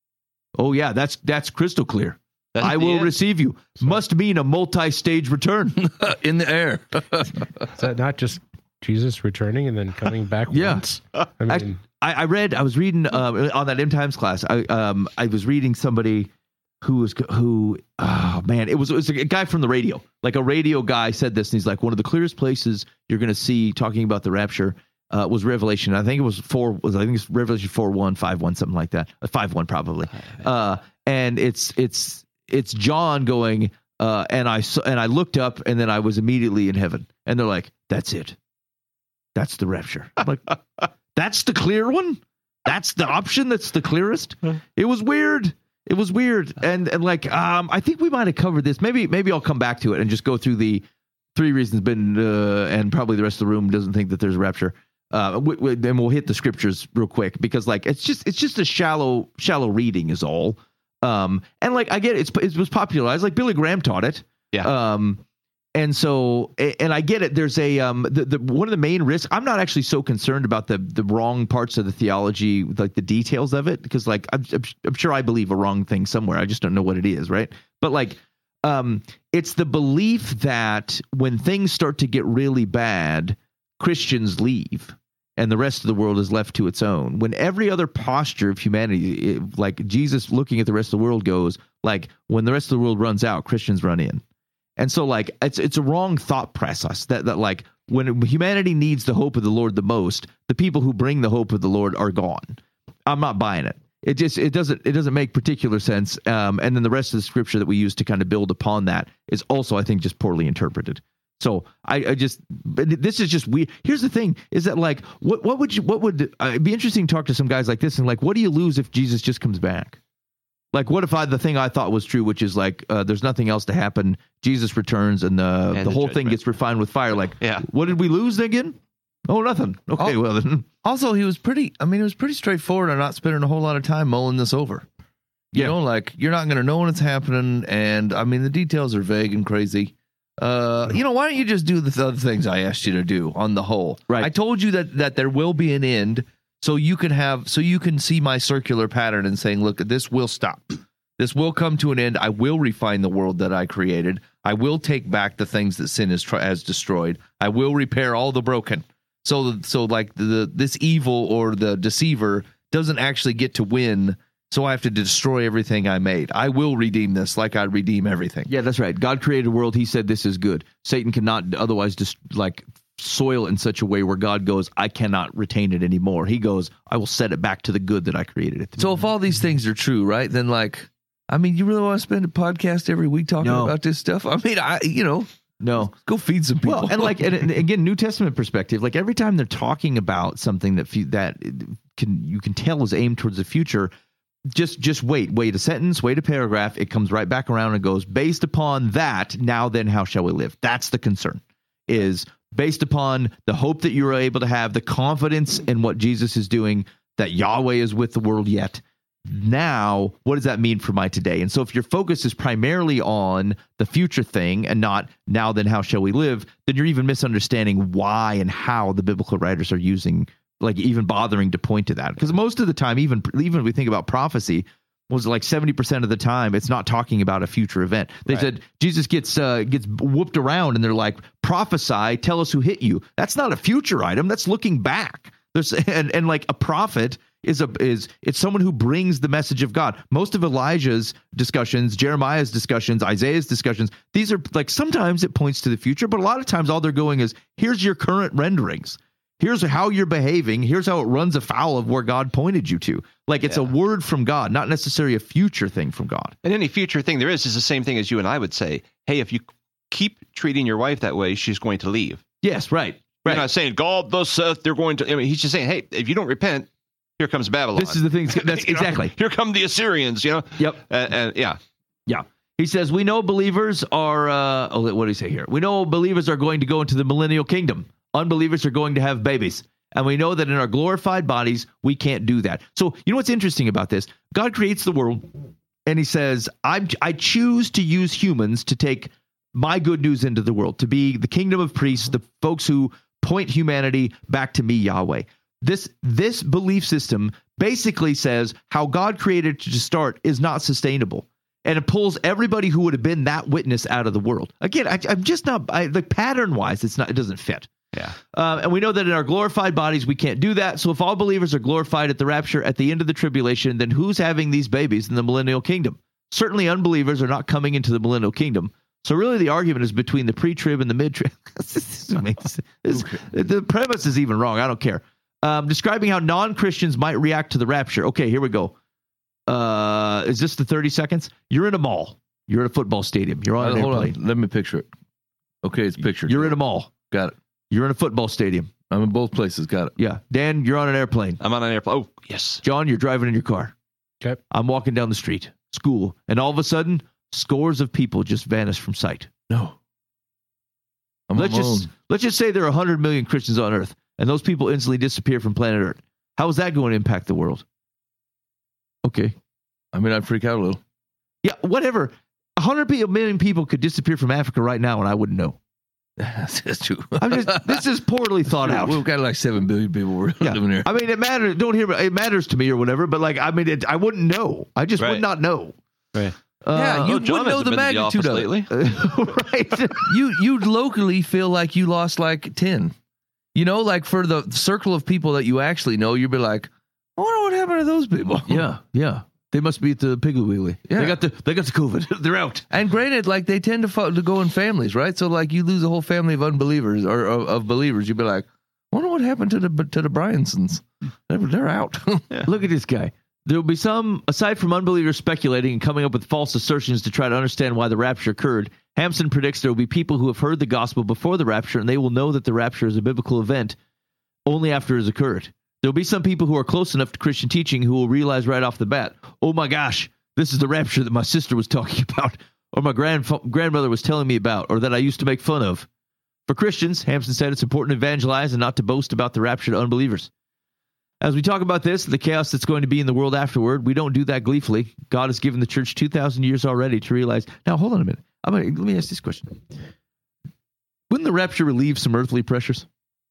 Speaker 3: Oh, yeah, that's that's crystal clear.
Speaker 4: That's
Speaker 3: I
Speaker 4: the
Speaker 3: will
Speaker 4: end.
Speaker 3: receive you. Must mean a multi-stage return.
Speaker 5: In the air.
Speaker 6: Is that not just Jesus returning and then coming back
Speaker 3: Yeah.
Speaker 6: once? I mean,
Speaker 3: I, I read, I was reading uh, on that End Times class, I um I was reading somebody who was, who, oh man, it was, it was a guy from the radio. Like a radio guy said this, and he's like, one of the clearest places you're going to see talking about the rapture uh, was Revelation. I think it was four, was I think it's Revelation four one, five one, something like that. five one probably. Uh, and it's, it's, it's John going, uh, and I saw, and I looked up, and then I was immediately in heaven. And they're like, that's it. That's the rapture. I'm like, that's the clear one? That's the option that's the clearest? It was weird. It was weird. And and like, um, I think we might have covered this. Maybe maybe I'll come back to it and just go through the three reasons, but, uh, and probably the rest of the room doesn't think that there's a rapture. Uh, we, we, then we'll hit the scriptures real quick because like, it's just, it's just a shallow, shallow reading is all. Um, and like, I get it, it's, it was popularized, like Billy Graham taught it.
Speaker 4: Yeah.
Speaker 3: Um, and so, and I get it. There's a, um, the, the, one of the main risks, I'm not actually so concerned about the, the wrong parts of the theology, like the details of it, because like, I'm, I'm sure I believe a wrong thing somewhere. I just don't know what it is. Right. But like, um, it's the belief that when things start to get really bad, Christians leave and the rest of the world is left to its own. When every other posture of humanity, it, like Jesus looking at the rest of the world goes like, when the rest of the world runs out, Christians run in. And so like, it's, it's a wrong thought process that, that like when humanity needs the hope of the Lord the most, the people who bring the hope of the Lord are gone. I'm not buying it. It just, it doesn't, it doesn't make particular sense. Um, and then the rest of the scripture that we use to kind of build upon that is also, I think, just poorly interpreted. So I, I just, but this is just weird. Here's the thing is that like, what, what would you, what would, uh, it'd be interesting to talk to some guys like this and like, what do you lose if Jesus just comes back? Like, what if I, the thing I thought was true, which is like, uh, there's nothing else to happen. Jesus returns and the,
Speaker 4: And
Speaker 3: the
Speaker 4: the
Speaker 3: whole
Speaker 4: judgment.
Speaker 3: thing gets refined with fire. Like,
Speaker 4: Yeah.
Speaker 3: what did we lose again? Oh, nothing. Okay.
Speaker 5: Oh.
Speaker 3: Well then,
Speaker 5: Also, he was pretty, I mean, it was pretty straightforward on not spending a whole lot of time mulling this over. You
Speaker 3: Yeah.
Speaker 5: know, like, you're not going to know when it's happening. And, I mean, the details are vague and crazy. Uh, you know, why don't you just do the other things I asked you to do on the whole?
Speaker 3: Right.
Speaker 5: I told you that, that there will be an end, so you can have, so you can see my circular pattern and saying, look, this will stop. This will come to an end. I will refine the world that I created. I will take back the things that sin has, tr- has destroyed. I will repair all the broken. So, so like the this evil or the deceiver doesn't actually get to win. So I have to destroy everything I made. I will redeem this, like I redeem everything.
Speaker 3: yeah, that's right. God created a world. He said, this is good. Satan cannot otherwise just like soil it in such a way where God goes, I cannot retain it anymore. He goes, I will set it back to the good that I created it to be.
Speaker 5: So if all these things are true, right? Then like, I mean, you really want to spend a podcast every week talking
Speaker 3: No.
Speaker 5: about this stuff? I mean, I you know,
Speaker 3: No.
Speaker 5: go feed some people.
Speaker 3: Well, and like, and, and again, New Testament perspective, like every time they're talking about something that fe- that can you can tell is aimed towards the future, just just wait, wait a sentence, wait a paragraph. It comes right back around and goes, based upon that, now then, how shall we live? That's the concern, is based upon the hope that you're able to have, the confidence in what Jesus is doing, that Yahweh is with the world yet. Now, what does that mean for my today? And so if your focus is primarily on the future thing and not now then how shall we live, then you're even misunderstanding why and how the biblical writers are using, like even bothering to point to that. Because most of the time, even even if we think about prophecy, was like seventy percent of the time it's not talking about a future event. They
Speaker 4: Right.
Speaker 3: said Jesus gets uh, gets whooped around and they're like, prophesy, tell us who hit you. That's not a future item. That's looking back. There's and, and like a prophet is a is it's someone who brings the message of God. Most of Elijah's discussions, Jeremiah's discussions, Isaiah's discussions, these are like sometimes it points to the future, but a lot of times all they're going is here's your current renderings. Here's how you're behaving. Here's how it runs afoul of where God pointed you to. Like it's a word from God, not necessarily a future thing from God.
Speaker 4: And any future thing there is is the same thing as you and I would say. Hey, if you keep treating your wife that way, she's going to leave.
Speaker 3: Yes, right.
Speaker 4: You're
Speaker 3: Right.
Speaker 4: not saying God thus saith they're going to. I mean, he's just saying, hey, if you don't repent, here comes Babylon.
Speaker 3: This is the thing. That's
Speaker 4: You know,
Speaker 3: exactly.
Speaker 4: Here come the Assyrians. You know.
Speaker 3: Yep.
Speaker 4: And, and yeah.
Speaker 3: Yeah. He says, we know believers are, uh, oh, what do he say here? We know believers are going to go into the millennial kingdom. Unbelievers are going to have babies. And we know that in our glorified bodies, we can't do that. So, you know what's interesting about this? God creates the world, and he says, I, I choose to use humans to take my good news into the world, to be the kingdom of priests, the folks who point humanity back to me, Yahweh. This this belief system basically says how God created it to start is not sustainable. And it pulls everybody who would have been that witness out of the world. Again, I, I'm just not, I, like pattern-wise, it's not. It doesn't fit.
Speaker 4: Yeah.
Speaker 3: Uh, and we know that in our glorified bodies, we can't do that. So if all believers are glorified at the rapture at the end of the tribulation, then who's having these babies in the millennial kingdom? Certainly unbelievers are not coming into the millennial kingdom. So really the argument is between the pre-trib and the mid-trib. The premise is even wrong. I don't care. Um, describing how non-Christians might react to the rapture. Okay, here we go. Uh, is this the thirty seconds? You're in a mall. You're at a football stadium. You're on
Speaker 5: Uh,
Speaker 3: an
Speaker 5: hold
Speaker 3: airplane.
Speaker 5: on. Let me picture it. Okay, it's pictured.
Speaker 3: You're in a mall.
Speaker 5: Got it.
Speaker 3: You're in a football stadium.
Speaker 5: I'm in both places. Got it.
Speaker 3: Yeah. Dan, you're on an airplane.
Speaker 4: I'm on an airplane. Oh, yes.
Speaker 3: John, you're driving in your car.
Speaker 6: Okay.
Speaker 3: I'm walking down the street, school, and all of a sudden, scores of people just vanish from sight.
Speaker 5: No. I'm
Speaker 3: let's
Speaker 5: alone.
Speaker 3: just let's just say there are one hundred million Christians on Earth, and those people instantly disappear from planet Earth. How is that going to impact the world? Okay.
Speaker 5: I mean, I'd freak out a little.
Speaker 3: Yeah, whatever. one hundred million people could disappear from Africa right now, and I wouldn't know.
Speaker 5: That's true.
Speaker 3: I'm just. This is poorly thought out.
Speaker 5: We've got like seven billion people
Speaker 3: Yeah.
Speaker 5: living here.
Speaker 3: I mean, it matters. Don't hear. It matters to me or whatever. But like, I mean, it, I wouldn't know. I just
Speaker 4: Right.
Speaker 3: would not know.
Speaker 6: Right.
Speaker 5: Yeah,
Speaker 3: Uh,
Speaker 5: you
Speaker 4: Oh, John
Speaker 5: wouldn't know
Speaker 4: hasn't
Speaker 5: the
Speaker 4: been to
Speaker 5: magnitude
Speaker 4: office
Speaker 5: of it.
Speaker 4: lately.
Speaker 3: right.
Speaker 5: You you'd locally feel like you lost like ten. You know, like for the circle of people that you actually know, you'd be like, I wonder what happened to those people.
Speaker 3: Yeah. Yeah. They must be at the Piggly Wiggly.
Speaker 5: Yeah.
Speaker 3: They got the. They got the COVID. They're out.
Speaker 5: And granted, like they tend to, fo- to go in families, right? So like you lose a whole family of unbelievers or of, of believers, you'd be like, I wonder what happened to the to the Bryansons. They're, they're out.
Speaker 3: Look at this guy. There will be some, aside from unbelievers speculating and coming up with false assertions to try to understand why the rapture occurred. Hampson predicts there will be people who have heard the gospel before the rapture, and they will know that the rapture is a biblical event only after it has occurred. There will be some people who are close enough to Christian teaching who will realize right off the bat, oh my gosh, this is the rapture that my sister was talking about, or my grand, grandmother was telling me about, or that I used to make fun of. For Christians, Hampson said it's important to evangelize and not to boast about the rapture to unbelievers. As we talk about this, the chaos that's going to be in the world afterward, we don't do that gleefully. God has given the church two thousand years already to realize. Now, hold on a minute. I'm gonna, let me ask this question. Wouldn't the rapture relieve some earthly pressures?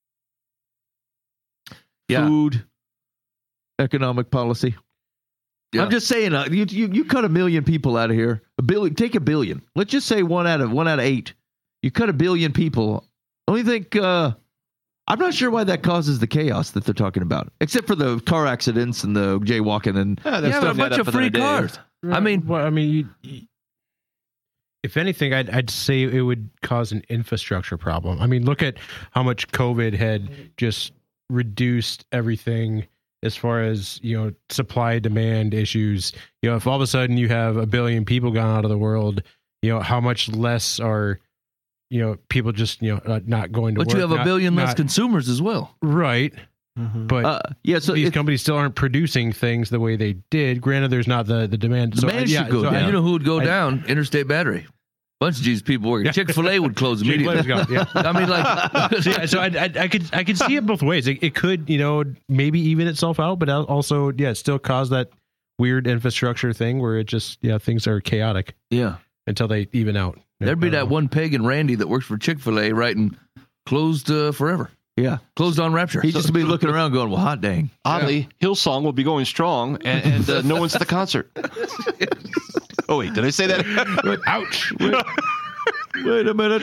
Speaker 5: Yeah.
Speaker 3: Food, economic policy.
Speaker 5: Yeah.
Speaker 3: I'm just saying, uh, you, you you cut a million people out of here. A billion, take a billion. Let's just say one out of one out of eight. You cut a billion people. Don't you think? Uh, I'm not sure why that causes the chaos that they're talking about, except for the car accidents and the jaywalking and
Speaker 4: Yeah,
Speaker 5: Yeah, but a bunch of free cars. I mean,
Speaker 6: well, I mean, you, you, if anything, I'd, I'd say it would cause an infrastructure problem. I mean, look at how much COVID had just reduced everything as far as, you know, supply demand issues. You know, if all of a sudden you have a billion people gone out of the world, you know, how much less are, you know, people just, you know, uh, not going to
Speaker 5: but
Speaker 6: work.
Speaker 5: you have a
Speaker 6: not-
Speaker 5: billion less
Speaker 6: not-
Speaker 5: consumers as well.
Speaker 6: right. But
Speaker 3: uh, yeah. So
Speaker 6: these
Speaker 3: it,
Speaker 6: companies still aren't producing things the way they did. Granted, there's not the, the demand.
Speaker 3: Demand should go
Speaker 6: I-
Speaker 3: down.
Speaker 5: You know who would go
Speaker 6: I-
Speaker 5: down? Interstate Battery. Bunch of Jesus people working.
Speaker 6: Yeah.
Speaker 5: Chick-fil-A would close
Speaker 6: Chick-fil-A's
Speaker 5: immediately.
Speaker 6: gone, yeah.
Speaker 5: I mean, like,
Speaker 6: so, yeah, so I, I, I could I could see it both ways. It, it could, you know, maybe even itself out, but also, yeah, still cause that weird infrastructure thing where it just, yeah, things are chaotic
Speaker 3: yeah.
Speaker 6: until they even out.
Speaker 5: there'd be
Speaker 6: I don't
Speaker 5: that
Speaker 6: know.
Speaker 5: one pagan Randy that works for Chick-fil-A writing closed uh, forever.
Speaker 3: Yeah.
Speaker 5: Closed on Rapture.
Speaker 3: He'd just be looking around going, well, hot dang.
Speaker 4: Oddly, Hillsong will be going strong, and, and uh, no one's at the concert. Oh wait, did I say that?
Speaker 6: Ouch.
Speaker 3: Wait a minute.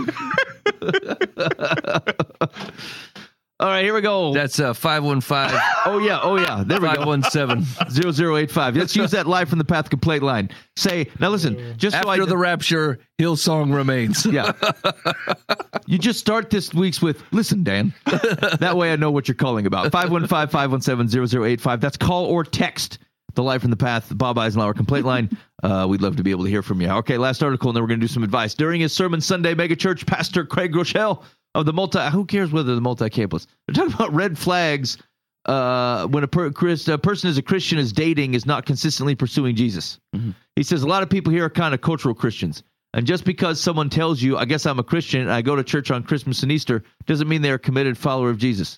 Speaker 3: All right, here we go.
Speaker 5: That's uh, five one five,
Speaker 3: Oh, yeah. Oh, yeah. There we
Speaker 5: five
Speaker 3: go.
Speaker 5: one seven.
Speaker 3: zero zero eight five. Let's use that live from the Path complaint line. Say, now listen, just so I
Speaker 5: After the Rapture, Hillsong remains.
Speaker 3: yeah. You just start this week's with, listen, Dan. That way I know what you're calling about. five one five, five one seven, zero zero eight five. That's call or text the Live from the Path, the Bob Eisenhower complaint line. Uh, we'd love to be able to hear from you. Okay, last article, and then we're going to do some advice. During his sermon Sunday, megachurch pastor Craig Rochelle of the multi, who cares whether the multi-campus? They're talking about red flags uh, when a, per, Chris, a person is a Christian is dating is not consistently pursuing Jesus. Mm-hmm. He says a lot of people here are kind of cultural Christians. And just because someone tells you, I guess I'm a Christian and I go to church on Christmas and Easter, doesn't mean they're a committed follower of Jesus.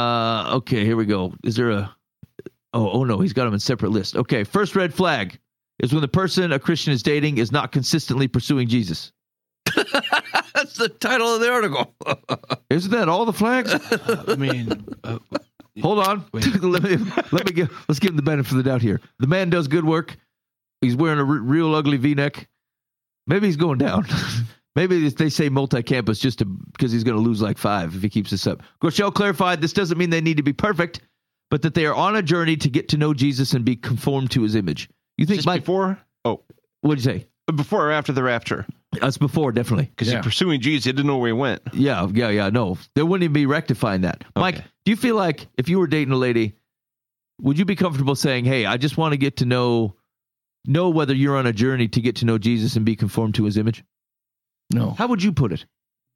Speaker 3: Uh, okay, here we go. Is there a... Oh, oh no, he's got them in separate lists. Okay, first red flag. is when the person a Christian is dating is not consistently pursuing Jesus.
Speaker 5: That's the title of the article.
Speaker 3: Isn't that all the flags?
Speaker 4: I mean, uh,
Speaker 3: Hold on. let me let me give, let's give him the benefit of the doubt here. The man does good work. He's wearing a r- real ugly V-neck. Maybe he's going down. Maybe they say multi-campus just to, because he's going to lose like five if he keeps this up. Groeschel clarified this doesn't mean they need to be perfect, but that they are on a journey to get to know Jesus and be conformed to his image. You think,
Speaker 4: just
Speaker 3: Mike?
Speaker 4: before? Oh,
Speaker 3: What'd you say?
Speaker 4: before or after the rapture?
Speaker 3: That's before, definitely.
Speaker 4: Because
Speaker 5: Yeah.
Speaker 4: you're pursuing Jesus, you didn't know where he went.
Speaker 3: Yeah, yeah, yeah. No, there wouldn't even be rectifying that. Mike,
Speaker 4: Okay.
Speaker 3: do you feel like if you were dating a lady, would you be comfortable saying, "Hey, I just want to get to know, know whether you're on a journey to get to know Jesus and be conformed to his image"?
Speaker 5: No.
Speaker 3: How would you put it?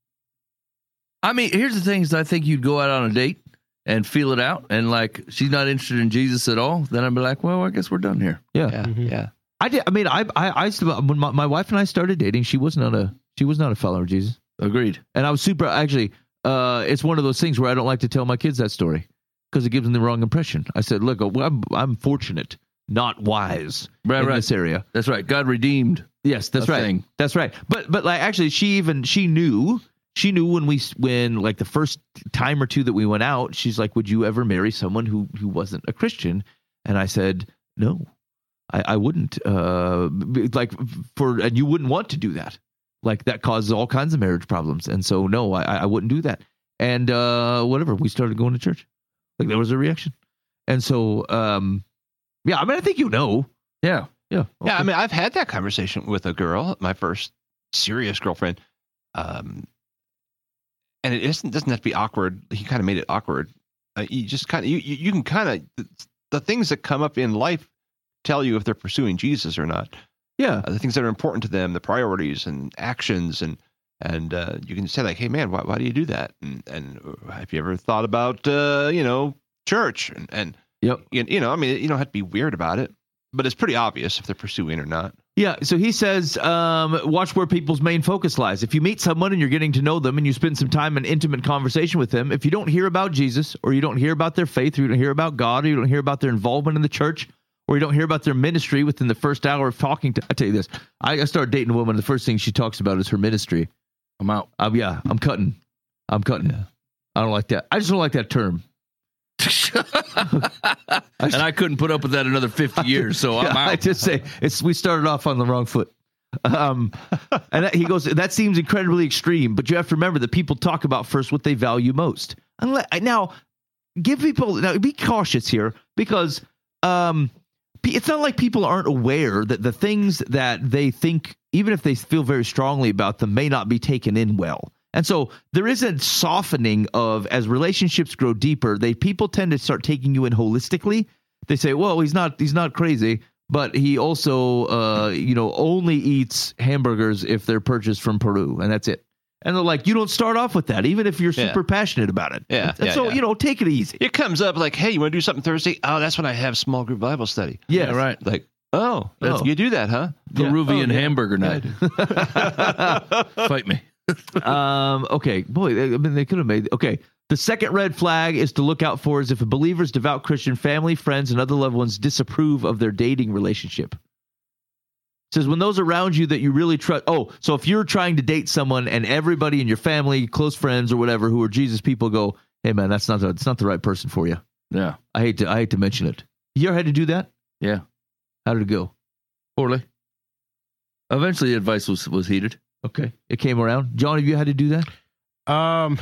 Speaker 5: I mean, here's the things. I think you'd go out on a date and feel it out, and like she's not interested in Jesus at all. Then I'd be like, well, I guess we're done here.
Speaker 3: Yeah,
Speaker 4: Yeah,
Speaker 6: Mhm.
Speaker 4: yeah.
Speaker 3: I did. I mean, I, I, I used to- when my, my wife and I started dating, she was not a, she was not a follower of Jesus,
Speaker 5: Agreed.
Speaker 3: and I was super. Actually, uh, it's one of those things where I don't like to tell my kids that story because it gives them the wrong impression. I said, "Look, I'm, I'm fortunate, not wise,
Speaker 5: Right,
Speaker 3: in
Speaker 5: right.
Speaker 3: this area."
Speaker 5: That's right. God redeemed.
Speaker 3: Yes, that's
Speaker 5: a
Speaker 3: right.
Speaker 5: thing.
Speaker 3: That's right. But but like actually, she even she knew she knew when we when like the first time or two that we went out, she's like, "Would you ever marry someone who who wasn't a Christian?" And I said, "No, I, I wouldn't. Uh, b- like for and you wouldn't want to do that. Like that causes all kinds of marriage problems. And so no, I I wouldn't do that. And uh, whatever, we started going to church. Like there was a reaction. And so um, yeah, I mean, I think you know.
Speaker 5: Yeah.
Speaker 3: Yeah.
Speaker 4: Yeah, I
Speaker 3: okay.
Speaker 4: mean, I've had that conversation with a girl, my first serious girlfriend. Um, and it isn't, doesn't have to be awkward. He kind of made it awkward. Uh, you just kind of, you, you, you can kind of, the, the things that come up in life tell you if they're pursuing Jesus or not.
Speaker 3: yeah.
Speaker 4: Uh, the things that are important to them, the priorities and actions. And, and uh, you can say like, hey man, why, why do you do that? And, and uh, have you ever thought about, uh, you know, church? And, and
Speaker 3: Yep.
Speaker 4: you, you know, I mean, you don't have to be weird about it. But it's pretty obvious if they're pursuing or not.
Speaker 3: Yeah, so he says, um, watch where people's main focus lies. If you meet someone and you're getting to know them and you spend some time in intimate conversation with them, if you don't hear about Jesus or you don't hear about their faith or you don't hear about God or you don't hear about their involvement in the church or you don't hear about their ministry within the first hour of talking to, I tell you this, I, I started dating a woman, the first thing she talks about is her ministry.
Speaker 5: I'm out.
Speaker 3: Um, yeah, I'm cutting. I'm cutting. I don't like that. I just don't like that term.
Speaker 5: And I couldn't put up with that another fifty years, so I'm
Speaker 3: Yeah, I
Speaker 5: out.
Speaker 3: just say it's we started off on the wrong foot. Um, and that, he goes, that seems incredibly extreme, but you have to remember that people talk about first what they value most. Unless, now, give people now be cautious here because um, it's not like people aren't aware that the things that they think, even if they feel very strongly about them, may not be taken in well. And so there is a softening of as relationships grow deeper, they people tend to start taking you in holistically. They say, well, he's not he's not crazy, but he also uh, you know, only eats hamburgers if they're purchased from Peru, and that's it. And they're like, you don't start off with that, even if you're
Speaker 4: Yeah.
Speaker 3: super passionate about it.
Speaker 4: Yeah,
Speaker 3: And
Speaker 4: yeah,
Speaker 3: so,
Speaker 4: yeah.
Speaker 3: you know, take it easy.
Speaker 4: It comes up like, hey, you want to do something Thursday? Oh, that's when I have small group Bible study.
Speaker 3: Yes.
Speaker 5: Yeah, right.
Speaker 4: Like, oh, that's,
Speaker 3: Oh.
Speaker 4: you do that, huh?
Speaker 5: Peruvian
Speaker 4: Oh, yeah.
Speaker 5: hamburger night. Fight me.
Speaker 3: um, okay, boy, they- I mean, they could have made. Okay, the second red flag is to look out for is if a believer's devout Christian family, friends, and other loved ones disapprove of their dating relationship. It says when those around you that you really trust. Oh, so if you're trying to date someone and everybody in your family, close friends, or whatever who are Jesus people go, hey man, that's not the, that's not the right person for you.
Speaker 5: Yeah.
Speaker 3: I hate to I hate to mention it. You ever had to do that?
Speaker 5: Yeah.
Speaker 3: How did it go?
Speaker 5: Poorly. Eventually, the advice was, was heated.
Speaker 3: Okay, it came around. John, have you had to do that?
Speaker 6: Um,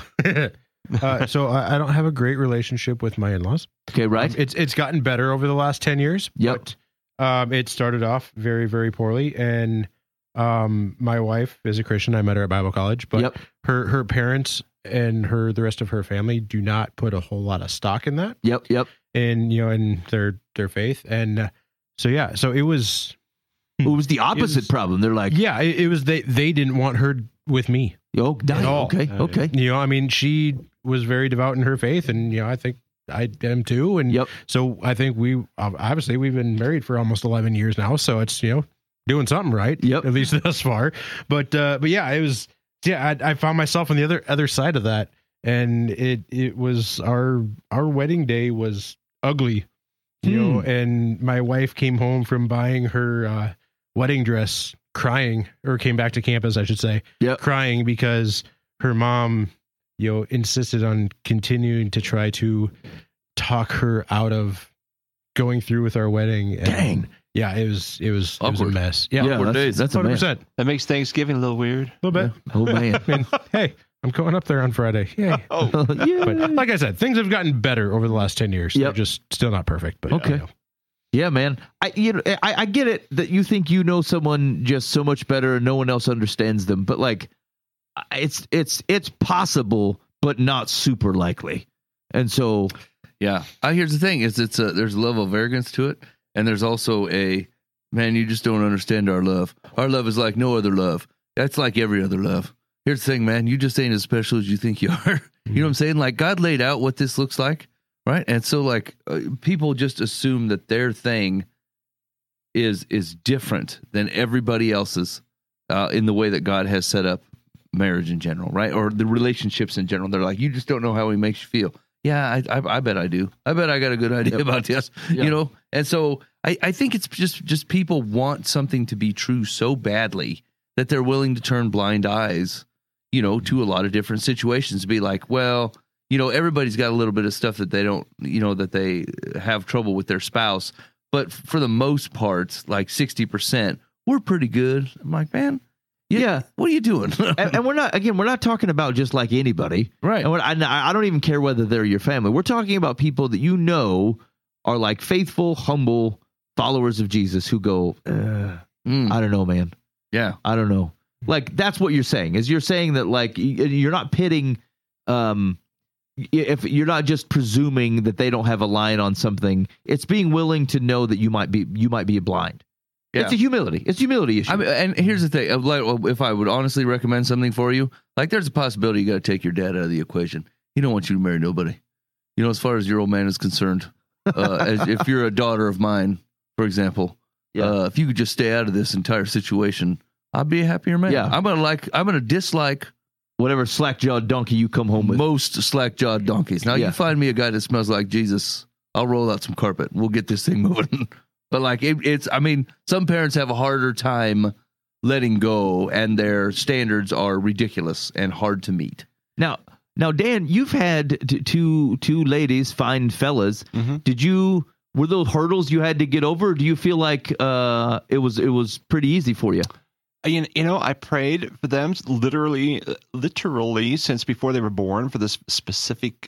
Speaker 6: uh, so I, I don't have a great relationship with my in-laws.
Speaker 3: Okay, right.
Speaker 6: Um, it's it's gotten better over the last ten years.
Speaker 3: Yep.
Speaker 6: But, um, it started off very very poorly, and um, my wife is a Christian. I met her at Bible college, but
Speaker 3: Yep.
Speaker 6: her her parents and her the rest of her family do not put a whole lot of stock in that,
Speaker 3: Yep. Yep.
Speaker 6: and you know, in their their faith, and uh, so yeah, so it was
Speaker 3: It was the opposite
Speaker 6: was-
Speaker 3: problem. They're like,
Speaker 6: yeah, it, it was they they didn't want her with me.
Speaker 3: oh,
Speaker 6: at all.
Speaker 3: okay,
Speaker 6: Uh,
Speaker 3: okay.
Speaker 6: You know, I mean, she was very devout in her faith, and you know, I think I am too. And
Speaker 3: Yep.
Speaker 6: so I think we obviously we've been married for almost eleven years now, so it's you know doing something right.
Speaker 3: Yep.
Speaker 6: At least thus far. But uh, but yeah, it was yeah. I, I found myself on the other other side of that, and it it was our our wedding day was ugly. You know,
Speaker 3: Hmm.
Speaker 6: and my wife came home from buying her uh, wedding dress crying, or came back to campus, I should say,
Speaker 3: Yep.
Speaker 6: crying because her mom, you know, insisted on continuing to try to talk her out of going through with our wedding. And
Speaker 3: Dang.
Speaker 6: yeah, it was, it was, it was a
Speaker 5: Awkward.
Speaker 6: mess. Yeah.
Speaker 3: Yeah,
Speaker 5: awkward
Speaker 3: that's,
Speaker 5: days.
Speaker 3: that's a
Speaker 6: one hundred
Speaker 3: man.
Speaker 6: percent.
Speaker 4: That makes Thanksgiving a little weird.
Speaker 6: A little bit.
Speaker 3: Oh man.
Speaker 6: I mean, hey, I'm going up there on Friday. Yay.
Speaker 4: Oh,
Speaker 3: yeah.
Speaker 6: But like I said, things have gotten better over the last ten years.
Speaker 3: Yep.
Speaker 6: They're just still not perfect, but
Speaker 3: Okay.
Speaker 6: you know.
Speaker 3: Yeah, man. I you know I, I get it that you think you know someone just so much better and no one else understands them, but like it's it's it's possible, but not super likely. And so
Speaker 5: Yeah. Uh, here's the thing: is it's a, there's a level of arrogance to it, and there's also a man. You just don't understand our love. Our love is like no other love. That's like every other love. Here's the thing, man. You just ain't as special as you think you are. You know what I'm saying? Like God laid out what this looks like, right? And so, like uh, people just assume that their thing is is different than everybody else's uh, in the way that God has set up marriage in general, right? Or the relationships in general. They're like, you just don't know how he makes you feel. Yeah, I, I, I bet I do. I bet I got a good idea
Speaker 3: Yep.
Speaker 5: about this,
Speaker 3: Yeah.
Speaker 5: you know? And so I, I think it's just, just people want something to be true so badly that they're willing to turn blind eyes, you know, to a lot of different situations. Be like, well, you know, everybody's got a little bit of stuff that they don't, you know, that they have trouble with their spouse. But for the most part, like sixty percent, we're pretty good. I'm like, man, you-
Speaker 3: Yeah.
Speaker 5: what are you doing?
Speaker 3: and, and we're not again we're not talking about just like anybody.
Speaker 5: Right.
Speaker 3: And we're, I, I don't even care whether they're your family. We're talking about people that you know are like faithful, humble followers of Jesus who go, uh,
Speaker 5: Mm,
Speaker 3: I don't know, man.
Speaker 5: yeah.
Speaker 3: I don't know. Like that's what you're saying. Is you're saying that like y- you're not pitting um y- if you're not just presuming that they don't have a line on something, it's being willing to know that you might be you might be blind.
Speaker 5: Yeah.
Speaker 3: It's a humility. It's a humility issue.
Speaker 5: I mean, and here's the thing: uh, like, well, if I would honestly recommend something for you, like there's a possibility you got to take your dad out of the equation. He don't want you to marry nobody. You know, as far as your old man is concerned, uh, as if you're a daughter of mine, for example,
Speaker 3: Yeah.
Speaker 5: uh, if you could just stay out of this entire situation, I'd be a happier man.
Speaker 3: Yeah.
Speaker 5: I'm gonna like, I'm gonna dislike
Speaker 3: Whatever slack jawed donkey you come home with.
Speaker 5: most slack jawed donkeys. Now
Speaker 3: Yeah.
Speaker 5: you find me a guy that smells like Jesus, I'll roll out some carpet. We'll get this thing moving. But like it, it's, I mean, some parents have a harder time letting go, and their standards are ridiculous and hard to meet.
Speaker 3: Now, now, Dan, you've had t- two two ladies, fine fellas.
Speaker 4: Mhm.
Speaker 3: Did you were those hurdles you had to get over? Or do you feel like uh, it was it was pretty easy for you?
Speaker 4: You you know, I prayed for them literally, literally since before they were born for this specific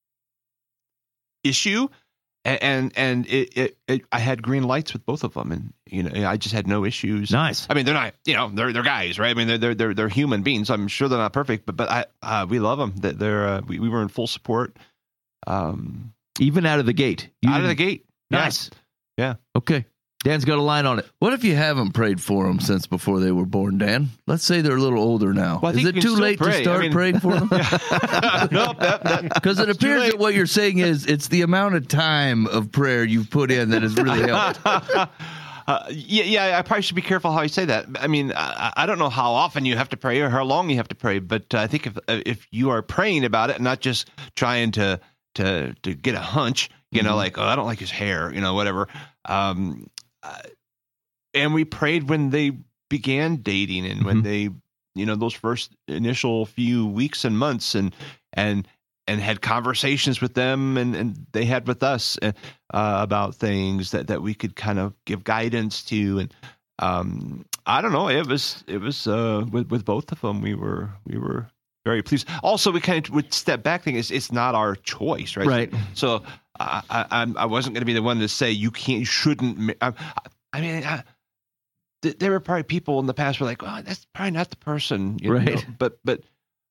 Speaker 4: issue, and and, and it, it, it I had green lights with both of them, and you know, I just had no issues.
Speaker 3: Nice.
Speaker 4: I mean, they're not, you know, they're they're guys, right? I mean, they're they're they're, they're human beings. I'm sure they're not perfect, but but I uh, we love them. That they're uh, we we were in full support, um,
Speaker 3: Even out of the gate. You
Speaker 4: out of the
Speaker 3: didn't-
Speaker 4: gate. Yeah.
Speaker 3: Nice.
Speaker 4: Yeah.
Speaker 3: Okay. Dan's got a line on it.
Speaker 5: What if you haven't prayed for them since before they were born, Dan? Let's say they're a little older now.
Speaker 4: Well, I
Speaker 5: Is
Speaker 4: think
Speaker 5: it
Speaker 4: you can
Speaker 5: too
Speaker 4: still
Speaker 5: late
Speaker 4: pray.
Speaker 5: to
Speaker 4: I
Speaker 5: start
Speaker 4: mean-
Speaker 5: praying for them?
Speaker 4: nope, that, that,
Speaker 5: Because it
Speaker 4: It's too
Speaker 5: appears
Speaker 4: late.
Speaker 5: that what you're saying is it's the amount of time of prayer you've put in that has really helped.
Speaker 4: Uh, yeah, yeah. I probably should be careful how I say that. I mean, I, I don't know how often you have to pray or how long you have to pray, but I think if if you are praying about it and not just trying to to to get a hunch, you know, like, oh, I don't like his hair, you know, whatever. Um, uh, and we prayed when they began dating and when
Speaker 3: Mhm.
Speaker 4: they, you know, those first initial few weeks and months, and and and had conversations with them, and, and they had with us uh, about things that, that we could kind of give guidance to. And um, I don't know, it was it was uh, with with both of them, we were we were very pleased. Also, we kind of would step back, thing is it's not our choice, right?
Speaker 3: Right.
Speaker 4: So I I, I'm- I wasn't going to be the one to say you can't, you shouldn't. ma- I, I mean. I, th- there were probably people in the past who were like, "Oh, that's probably not the person," you
Speaker 3: Right.
Speaker 4: know? But but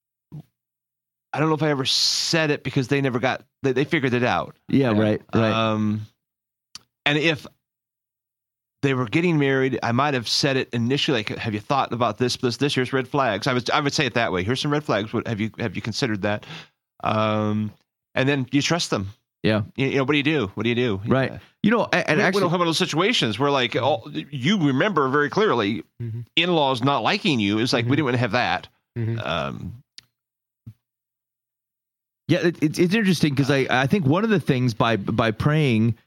Speaker 4: I don't know if I ever said it because they never got they, they figured it out.
Speaker 3: Yeah. Right. Right.
Speaker 4: Um, and if they were getting married, I might have said it initially. Like, have you thought about this? This this here's red flags. I was I would say it that way. Here's some red flags. What have you have you considered that? Um, and then you trust them.
Speaker 3: Yeah.
Speaker 4: You, you know, what do you do? What do you do?
Speaker 3: Right.
Speaker 4: Yeah.
Speaker 3: You know, and, and
Speaker 4: we, we
Speaker 3: actually,
Speaker 4: don't have one of those situations where, like, all, you remember very clearly
Speaker 6: Mhm.
Speaker 4: in-laws not liking you. It's like we
Speaker 6: Mhm.
Speaker 4: didn't want to have that.
Speaker 6: Mhm.
Speaker 4: Um,
Speaker 3: yeah, it, it's it's interesting because I I think one of the things by by praying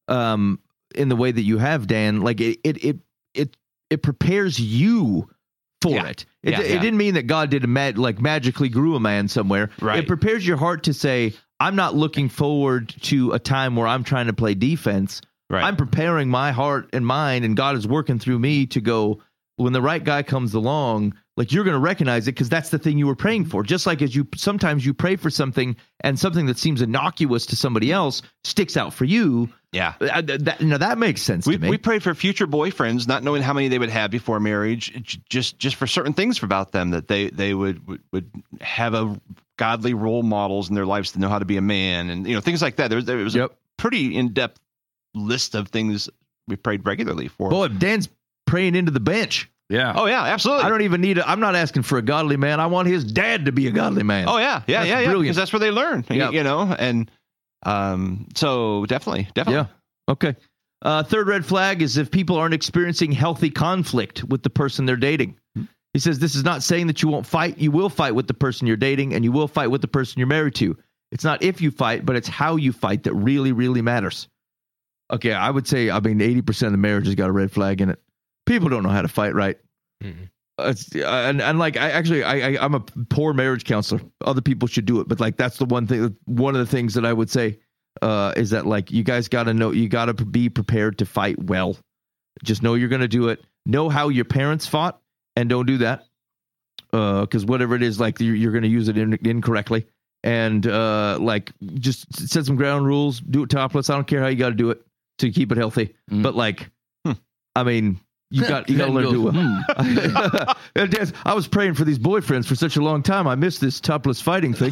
Speaker 3: um, in the way that you have, Dan, like it, it, it, it, it prepares you for
Speaker 4: Yeah.
Speaker 3: it. It,
Speaker 4: Yeah,
Speaker 3: it
Speaker 4: yeah.
Speaker 3: didn't mean that God did a mag- like magically grew a man somewhere.
Speaker 4: Right.
Speaker 3: It prepares your heart to say, I'm not looking forward to a time where I'm trying to play defense.
Speaker 4: Right.
Speaker 3: I'm preparing my heart and mind, and God is working through me to go, when the right guy comes along, like you're going to recognize it because that's the thing you were praying for. Just like as you sometimes you pray for something and something that seems innocuous to somebody else sticks out for you.
Speaker 4: Yeah.
Speaker 3: Uh, that, now that makes sense
Speaker 4: We
Speaker 3: to me.
Speaker 4: we prayed for future boyfriends, not knowing how many they would have before marriage, j- just just for certain things about them that they they would would, would have a godly role models in their lives to know how to be a man, and you know things like that. There was, there was
Speaker 3: Yep.
Speaker 4: a pretty in depth list of things we prayed regularly for.
Speaker 3: Boy, Dan's praying into the bench.
Speaker 5: Yeah.
Speaker 4: Oh yeah, absolutely.
Speaker 3: I don't even need. A, I'm not asking for a godly man. I want his dad to be a godly man.
Speaker 4: Oh yeah, yeah,
Speaker 3: That's
Speaker 4: yeah, yeah.
Speaker 3: brilliant.
Speaker 4: Because that's where they learn. y-
Speaker 3: Yep.
Speaker 4: You know, and um, so definitely, definitely.
Speaker 3: Yeah. Okay. Uh, third red flag is if people aren't experiencing healthy conflict with the person they're dating. He says this is not saying that you won't fight. You will fight with the person you're dating, and you will fight with the person you're married to. It's not if you fight, but it's how you fight that really, really matters. Okay, I would say, I mean, eighty percent of the marriage has got a red flag in it. People don't know how to fight right.
Speaker 6: Mhm.
Speaker 3: Uh, it's, uh, and, and like, I actually, I, I, I'm a poor marriage counselor. Other people should do it. But like, that's the one thing, one of the things that I would say uh, is that like, you guys got to know, you got to be prepared to fight well. Just know you're going to do it. Know how your parents fought and don't do that. Uh, cause whatever it is, like you're, you're going to use it in, incorrectly. And uh, like, just set some ground rules, do it topless. I don't care how you got to do it to keep it healthy.
Speaker 5: Mm.
Speaker 3: But like, I mean, you got you got to learn to do it. And Des, I was praying for these boyfriends for such a long time. I missed this topless fighting thing.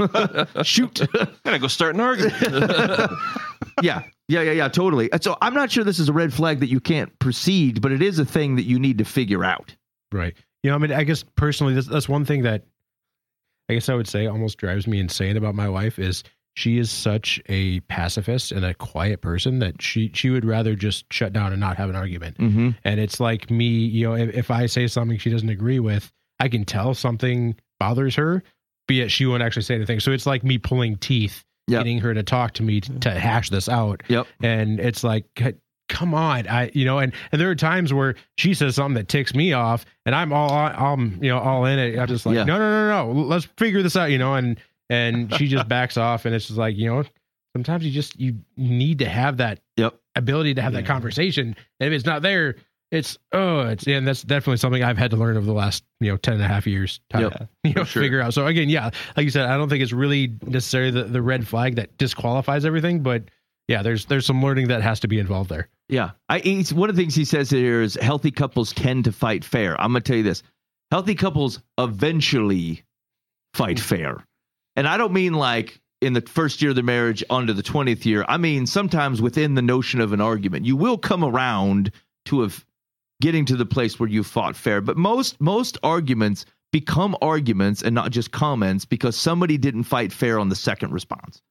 Speaker 3: Shoot.
Speaker 4: Gotta go start an argument.
Speaker 3: Yeah, yeah, yeah, yeah, totally. And so I'm not sure this is a red flag that you can't proceed, but it is a thing that you need to figure out.
Speaker 6: Right. You know, I mean, I guess personally, that's, that's one thing that I guess I would say almost drives me insane about my wife is she is such a pacifist and a quiet person that she, she would rather just shut down and not have an argument.
Speaker 3: Mm-hmm.
Speaker 6: And it's like me, you know, if, if I say something she doesn't agree with, I can tell something bothers her, but yet she won't actually say anything. So it's like me pulling teeth,
Speaker 3: Yep.
Speaker 6: getting her to talk to me to, to hash this out.
Speaker 3: Yep.
Speaker 6: And it's like, c- come on, I, you know, and, and there are times where she says something that ticks me off and I'm all, I'm, you know, all in it. I'm just like,
Speaker 3: Yeah.
Speaker 6: no, no, no, no, let's figure this out, you know, and, and she just backs off and it's just like, you know, sometimes you just, you need to have that
Speaker 3: Yep.
Speaker 6: ability to have that conversation. And if it's not there, it's, oh, it's, and that's definitely something I've had to learn over the last, you know, ten and a half years to,
Speaker 3: Yep.
Speaker 6: you know,
Speaker 3: sure.
Speaker 6: figure out. So again, yeah, like you said, I don't think it's really necessarily the, the red flag that disqualifies everything, but yeah, there's, there's some learning that has to be involved there.
Speaker 3: Yeah. I, it's, one of the things he says here is healthy couples tend to fight fair. I'm going to tell you this. Healthy couples eventually fight fair. And I don't mean like in the first year of the marriage onto the twentieth year. I mean, sometimes within the notion of an argument, you will come around to have getting to the place where you fought fair. But most, most arguments become arguments and not just comments because somebody didn't fight fair on the second response.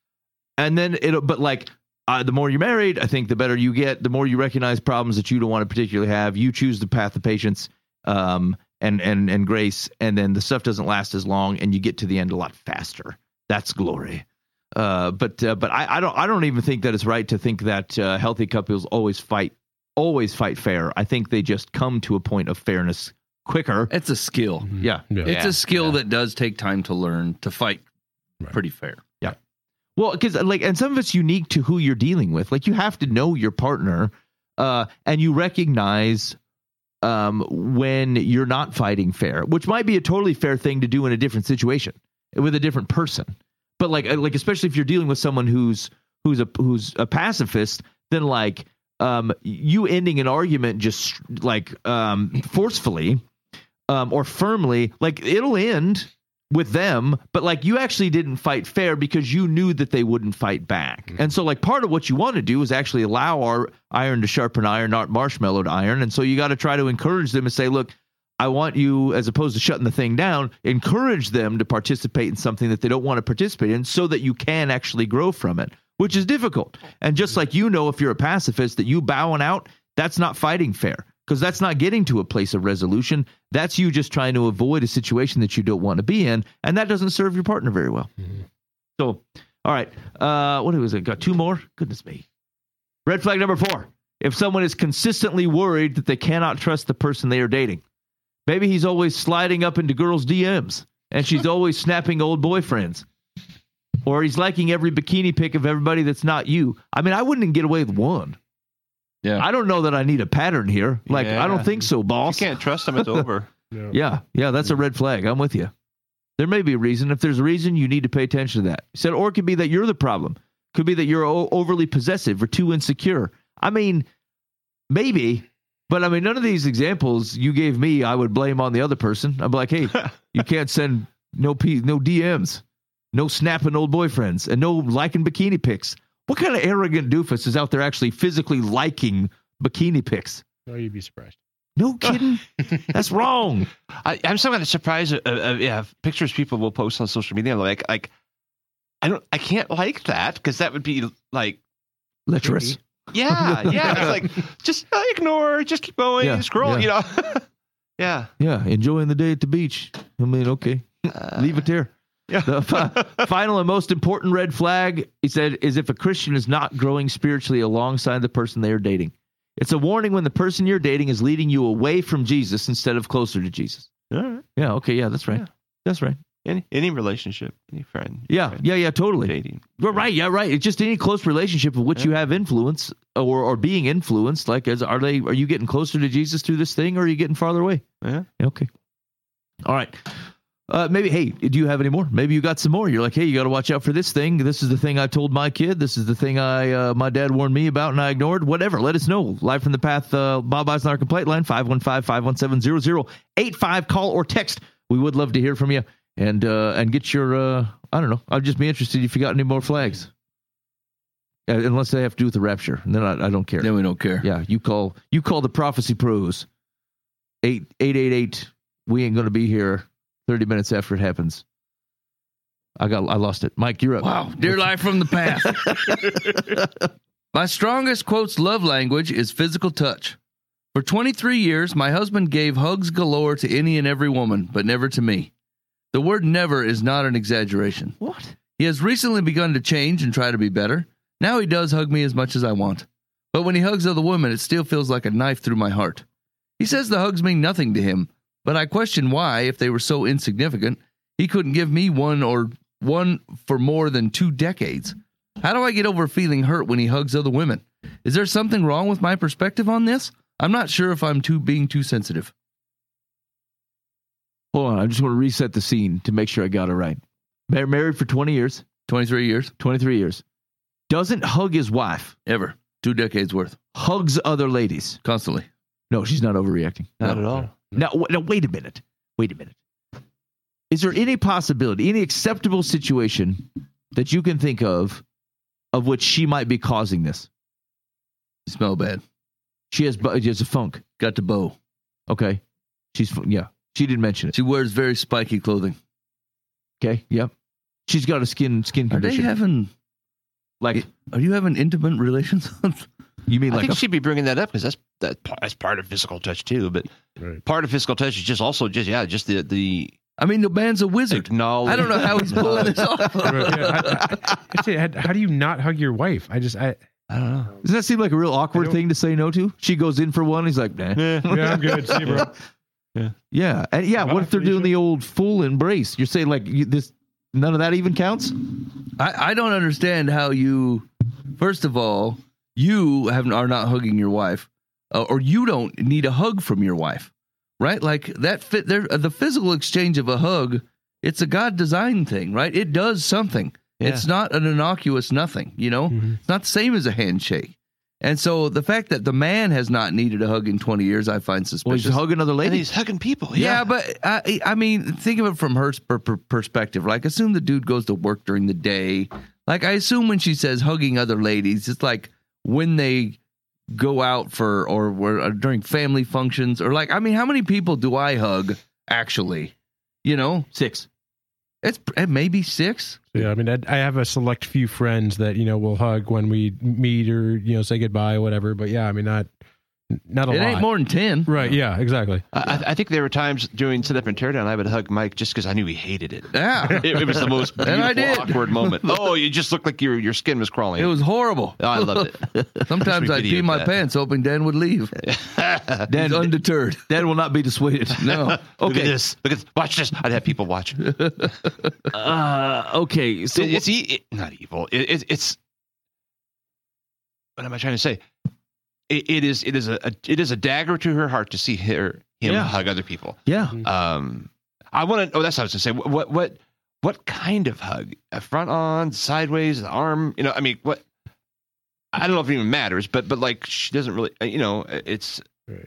Speaker 3: And then it'll, but like, uh, the more you're married, I think the better you get, the more you recognize problems that you don't want to particularly have. You choose the path of patience, um, and, and, and grace. And then the stuff doesn't last as long and you get to the end a lot faster. That's glory. Uh, but, uh, but I, I don't, I don't even think that it's right to think that, uh, healthy couples always fight, always fight fair. I think they just come to a point of fairness quicker.
Speaker 5: It's a skill.
Speaker 3: Yeah.
Speaker 6: Yeah.
Speaker 5: It's
Speaker 4: Yeah,
Speaker 5: a skill
Speaker 4: yeah.
Speaker 5: that does take time to learn to fight
Speaker 6: Right.
Speaker 5: pretty fair.
Speaker 3: Well, because like, and some of it's unique to who you're dealing with. Like, you have to know your partner, uh, and you recognize um, when you're not fighting fair, which might be a totally fair thing to do in a different situation with a different person. But like, like especially if you're dealing with someone who's who's a who's a pacifist, then like um, you ending an argument just like um, forcefully um, or firmly, like it'll end with them, but like you actually didn't fight fair because you knew that they wouldn't fight back. And so like part of what you want to do is actually allow our iron to sharpen iron, not marshmallow to iron. And so you got to try to encourage them and say, look, I want you, as opposed to shutting the thing down, encourage them to participate in something that they don't want to participate in so that you can actually grow from it, which is difficult. And just like, you know, if you're a pacifist, that you bowing out, that's not fighting fair. Because that's not getting to a place of resolution. That's you just trying to avoid a situation that you don't want to be in, and that doesn't serve your partner very well. Mm-hmm. So, all right, uh, what was it? Got two more? Goodness me. Red flag number four. If someone is consistently worried that they cannot trust the person they are dating. Maybe he's always sliding up into girls' D Ms and she's always snapping old boyfriends. Or he's liking every bikini pic of everybody that's not you. I mean, I wouldn't get away with one.
Speaker 5: Yeah.
Speaker 3: I don't know that I need a pattern here. Like,
Speaker 4: Yeah.
Speaker 3: I don't think so, boss.
Speaker 4: You can't trust them. It's over.
Speaker 6: Yeah.
Speaker 3: Yeah, yeah, that's a red flag. I'm with you. There may be a reason. If there's a reason, you need to pay attention to that. He said, or it could be that you're the problem. Could be that you're o- overly possessive or too insecure. I mean, maybe, but I mean, none of these examples you gave me, I would blame on the other person. I'm like, hey, you can't send no P, no D Ms, no snapping old boyfriends, and no liking bikini pics. What kind of arrogant doofus is out there actually physically liking bikini pics?
Speaker 6: Oh, you'd be surprised.
Speaker 3: No kidding. That's wrong.
Speaker 4: I, I'm so kind of surprised. Uh, uh, yeah, pictures people will post on social media. Like, like I don't, I can't like that because that would be like,
Speaker 3: Lecherous.
Speaker 4: yeah, yeah. It's like just uh, ignore, just keep going,
Speaker 3: Yeah,
Speaker 4: scroll.
Speaker 3: yeah.
Speaker 4: You know, yeah.
Speaker 3: Yeah, enjoying the day at the beach. I mean, okay,
Speaker 4: Uh,
Speaker 3: leave it there.
Speaker 4: Yeah.
Speaker 3: The fi- final and most important red flag, he said, is if a Christian is not growing spiritually alongside the person they are dating. It's a warning when the person you're dating is leading you away from Jesus instead of closer to Jesus.
Speaker 4: All right.
Speaker 3: Yeah, okay, yeah, that's right.
Speaker 4: Yeah.
Speaker 3: That's right.
Speaker 4: Any any relationship, any friend.
Speaker 3: Yeah,
Speaker 4: friend,
Speaker 3: yeah, yeah, totally.
Speaker 4: Dating.
Speaker 3: You're right, yeah, right. It's just any close relationship of which
Speaker 4: Yeah.
Speaker 3: you have influence or or being influenced. Like, is, are they? Are you getting closer to Jesus through this thing, or are you getting farther away?
Speaker 4: Yeah.
Speaker 3: Okay. All right. Uh, maybe, hey, do you have any more? Maybe you got some more. You're like, hey, you got to watch out for this thing. This is the thing I told my kid. This is the thing I uh, my dad warned me about and I ignored. Whatever. Let us know. Live from the Path, uh, Bob Eisenhower complaint line, five one five, five one seven, zero zero eight five. Call or text. We would love to hear from you and uh, and get your, uh, I don't know. I'd just be interested if you got any more flags. Uh, unless they have to do with the rapture. And then I, I don't care.
Speaker 5: Then we don't care.
Speaker 3: Yeah, you call you call the Prophecy Pros. eight eight eight eight. We ain't going to be here thirty minutes after it happens. I got I lost it. Mike, you're up.
Speaker 5: Wow. Dear Life from the Past. My strongest, quotes, love language is physical touch. For twenty-three years, my husband gave hugs galore to any and every woman, but never to me. The word never is not an exaggeration.
Speaker 3: What?
Speaker 5: He has recently begun to change and try to be better. Now he does hug me as much as I want. But when he hugs other women, it still feels like a knife through my heart. He says the hugs mean nothing to him, but I question why, if they were so insignificant, he couldn't give me one or one for more than two decades. How do I get over feeling hurt when he hugs other women? Is there something wrong with my perspective on this? I'm not sure if I'm too being too sensitive.
Speaker 3: Hold on. I just want to reset the scene to make sure I got it right. Mar- married for twenty years,
Speaker 5: twenty-three years,
Speaker 3: twenty-three years. Doesn't hug his wife.
Speaker 5: ever. Two decades worth.
Speaker 3: Hugs other ladies.
Speaker 5: Constantly.
Speaker 3: No, she's not overreacting.
Speaker 4: Not
Speaker 3: No.
Speaker 4: at all.
Speaker 3: Now, w- now, wait a minute. Wait a minute. Is there any possibility, any acceptable situation that you can think of, of which she might be causing this?
Speaker 5: You smell bad.
Speaker 3: She has, bu- she has a funk.
Speaker 5: Got to bow.
Speaker 3: Okay. She's, yeah. She didn't mention it.
Speaker 5: She wears very spiky clothing.
Speaker 3: Okay. Yep. She's got a skin skin
Speaker 5: Are they
Speaker 3: condition.
Speaker 5: having,
Speaker 3: like,
Speaker 5: are you having intimate relations?
Speaker 3: you mean
Speaker 4: I
Speaker 3: like
Speaker 4: think
Speaker 3: a,
Speaker 4: she'd be bringing that up because that's that, that's part of physical touch tue. But
Speaker 6: Right.
Speaker 4: part of physical touch is just also just yeah, just the the
Speaker 5: I mean, the man's a wizard.
Speaker 4: acknowledge.
Speaker 5: I don't know how he's pulling this off.
Speaker 6: Right, yeah, I- I- I say, how, how do you not hug your wife? I just, I,
Speaker 4: I don't know.
Speaker 3: doesn't that seem like a real awkward
Speaker 6: don't-
Speaker 3: thing to say no to? She goes in for one. He's like, nah.
Speaker 4: Yeah.
Speaker 6: yeah, I'm good. See you, bro.
Speaker 3: Yeah. And yeah.
Speaker 6: Well,
Speaker 3: What if they're
Speaker 6: you
Speaker 3: doing
Speaker 6: should-
Speaker 3: the old full embrace? You're saying like you, this, none of that even counts?
Speaker 5: I, I don't understand how you, first of all, you have, are not hugging your wife, uh, or you don't need a hug from your wife, right? Like that fit there, the physical exchange of a hug, it's a God designed thing, right? It does something.
Speaker 4: Yeah.
Speaker 5: It's not an innocuous nothing, you know?
Speaker 6: Mhm.
Speaker 5: It's not the same as a handshake. And so the fact that the man has not needed a hug in twenty years, I find
Speaker 3: Well,
Speaker 5: suspicious.
Speaker 3: he's hugging other
Speaker 4: And
Speaker 3: ladies.
Speaker 4: he's hugging people.
Speaker 5: Yeah,
Speaker 4: Yeah,
Speaker 5: but I, I mean, think of it from her per- per- perspective. Like, assume the dude goes to work during the day. Like, I assume when she says hugging other ladies, it's like when they go out for or, or during family functions, or like, I mean, how many people do I hug actually? You know,
Speaker 3: Six.
Speaker 5: it's it may be six.
Speaker 6: Yeah, I mean, I, I have a select few friends that, you know, will hug when we meet or, you know, say goodbye or whatever. But yeah, I mean, not Not a
Speaker 5: It
Speaker 6: lot.
Speaker 5: ain't more than ten.
Speaker 6: Right. Yeah. Exactly.
Speaker 4: I, I think there were times doing sit up and tear down I would hug Mike just because I knew he hated it.
Speaker 5: Yeah.
Speaker 4: It, it was the most
Speaker 5: And I
Speaker 4: beautiful,
Speaker 5: did.
Speaker 4: awkward moment. Oh, you just looked like your your skin was crawling.
Speaker 5: It was horrible.
Speaker 4: Oh, I loved it.
Speaker 5: Sometimes
Speaker 4: We
Speaker 5: I'd pee
Speaker 4: videoed
Speaker 5: my
Speaker 4: that.
Speaker 5: pants hoping Dan would leave.
Speaker 3: Dan,
Speaker 5: He's undeterred.
Speaker 3: Dan will not be dissuaded.
Speaker 5: No.
Speaker 4: Look at
Speaker 3: Okay.
Speaker 4: this. Look at this. Watch this. I'd have people watch.
Speaker 3: Uh, okay. So
Speaker 4: It- it's e- it, not evil. It, it, it's what am I trying to say? It, it is it is a, a it is a dagger to her heart to see her him
Speaker 3: Yeah.
Speaker 4: hug other people.
Speaker 3: yeah.
Speaker 4: Um, I want to. Oh, that's what I was going to say. What, what what what kind of hug? A front on, sideways, the arm. You know, I mean, what? I don't know if it even matters, but but like she doesn't really. You know, it's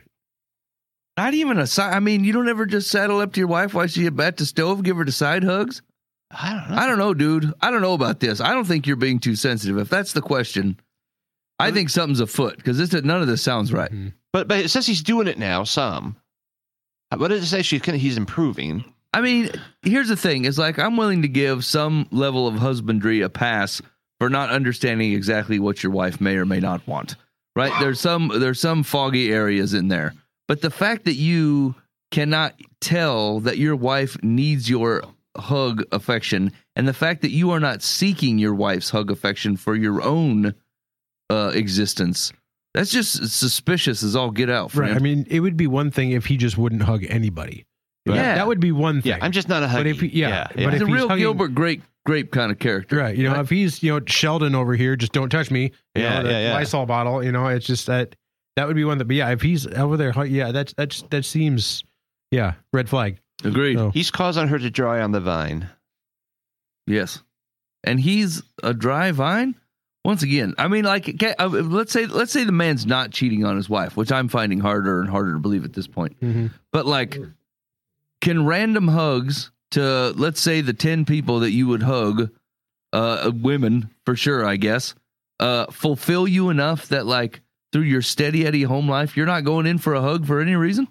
Speaker 5: Not even a side. I mean, you don't ever just saddle up to your wife while she's at the stove, give her the side hugs.
Speaker 4: I don't know.
Speaker 5: I don't know, dude. I don't know about this. I don't think you're being too sensitive. If that's the question, I think something's afoot because this none of this sounds right.
Speaker 4: But but it says he's doing it now. Some. What does it say? She's kind of he's improving.
Speaker 5: I mean, here's the thing: is like I'm willing to give some level of husbandry a pass for not understanding exactly what your wife may or may not want. Right? There's some there's some foggy areas in there, but the fact that you cannot tell that your wife needs your hug affection, and the fact that you are not seeking your wife's hug affection for your own uh, existence, that's just suspicious as all get out for
Speaker 6: Right.
Speaker 5: him.
Speaker 6: I mean, it would be one thing if he just wouldn't hug anybody.
Speaker 5: Yeah.
Speaker 6: That would be one thing.
Speaker 4: Yeah, I'm just not a huggy.
Speaker 6: But if he, yeah,
Speaker 4: yeah,
Speaker 6: but
Speaker 5: He's
Speaker 6: if
Speaker 5: a
Speaker 6: he's
Speaker 5: real
Speaker 6: hugging,
Speaker 5: Gilbert Grape grape kind of character.
Speaker 6: right? You know,
Speaker 5: Right.
Speaker 6: if he's you know Sheldon over here, just don't touch me. You
Speaker 4: Yeah,
Speaker 6: know, the
Speaker 4: yeah, yeah.
Speaker 6: Lysol bottle. You know, it's just that that would be one that. But yeah, if he's over there, hu- yeah, that's that's that seems, yeah, red flag.
Speaker 5: Agreed.
Speaker 6: So,
Speaker 4: he's causing her to dry on the vine.
Speaker 5: Yes. And he's a dry vine. Once again, I mean, like, okay, uh, let's say, let's say the man's not cheating on his wife, which I'm finding harder and harder to believe at this point.
Speaker 6: mhm.
Speaker 5: But like, can random hugs to, let's say, the ten people that you would hug, uh, women for sure, I guess, uh, fulfill you enough that like through your steady Eddie home life, you're not going in for a hug for any reason?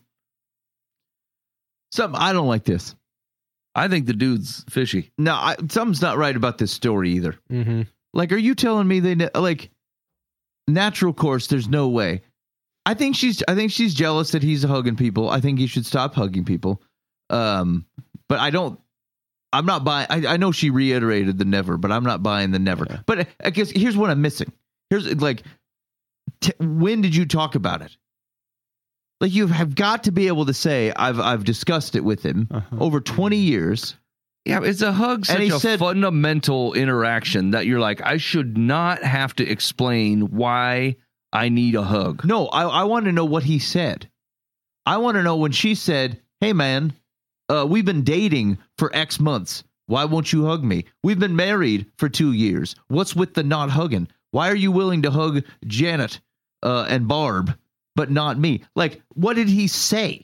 Speaker 3: Something I don't like this.
Speaker 5: I think the dude's fishy.
Speaker 3: No, I, something's not right about this story either.
Speaker 6: Mhm.
Speaker 3: Like, are you telling me they ne- like natural course? There's no way. I think she's. I think she's jealous that he's hugging people. I think he should stop hugging people. Um, but I don't. I'm not buying. I, I know she reiterated the never, but I'm not buying the never. But I, I guess here's what I'm missing. Here's like, t- when did you talk about it? Like, you have got to be able to say I've I've discussed it with him over twenty years.
Speaker 5: Yeah, it's a hug, such
Speaker 3: And he
Speaker 5: a
Speaker 3: said-
Speaker 5: fundamental interaction that you're like, I should not have to explain why I need a hug.
Speaker 3: No, I, I want to know what he said. I want to know when she said, hey, man, uh, we've been dating for X months. Why won't you hug me? We've been married for two years. What's with the not hugging? Why are you willing to hug Janet uh, and Barb, but not me? Like, what did he say?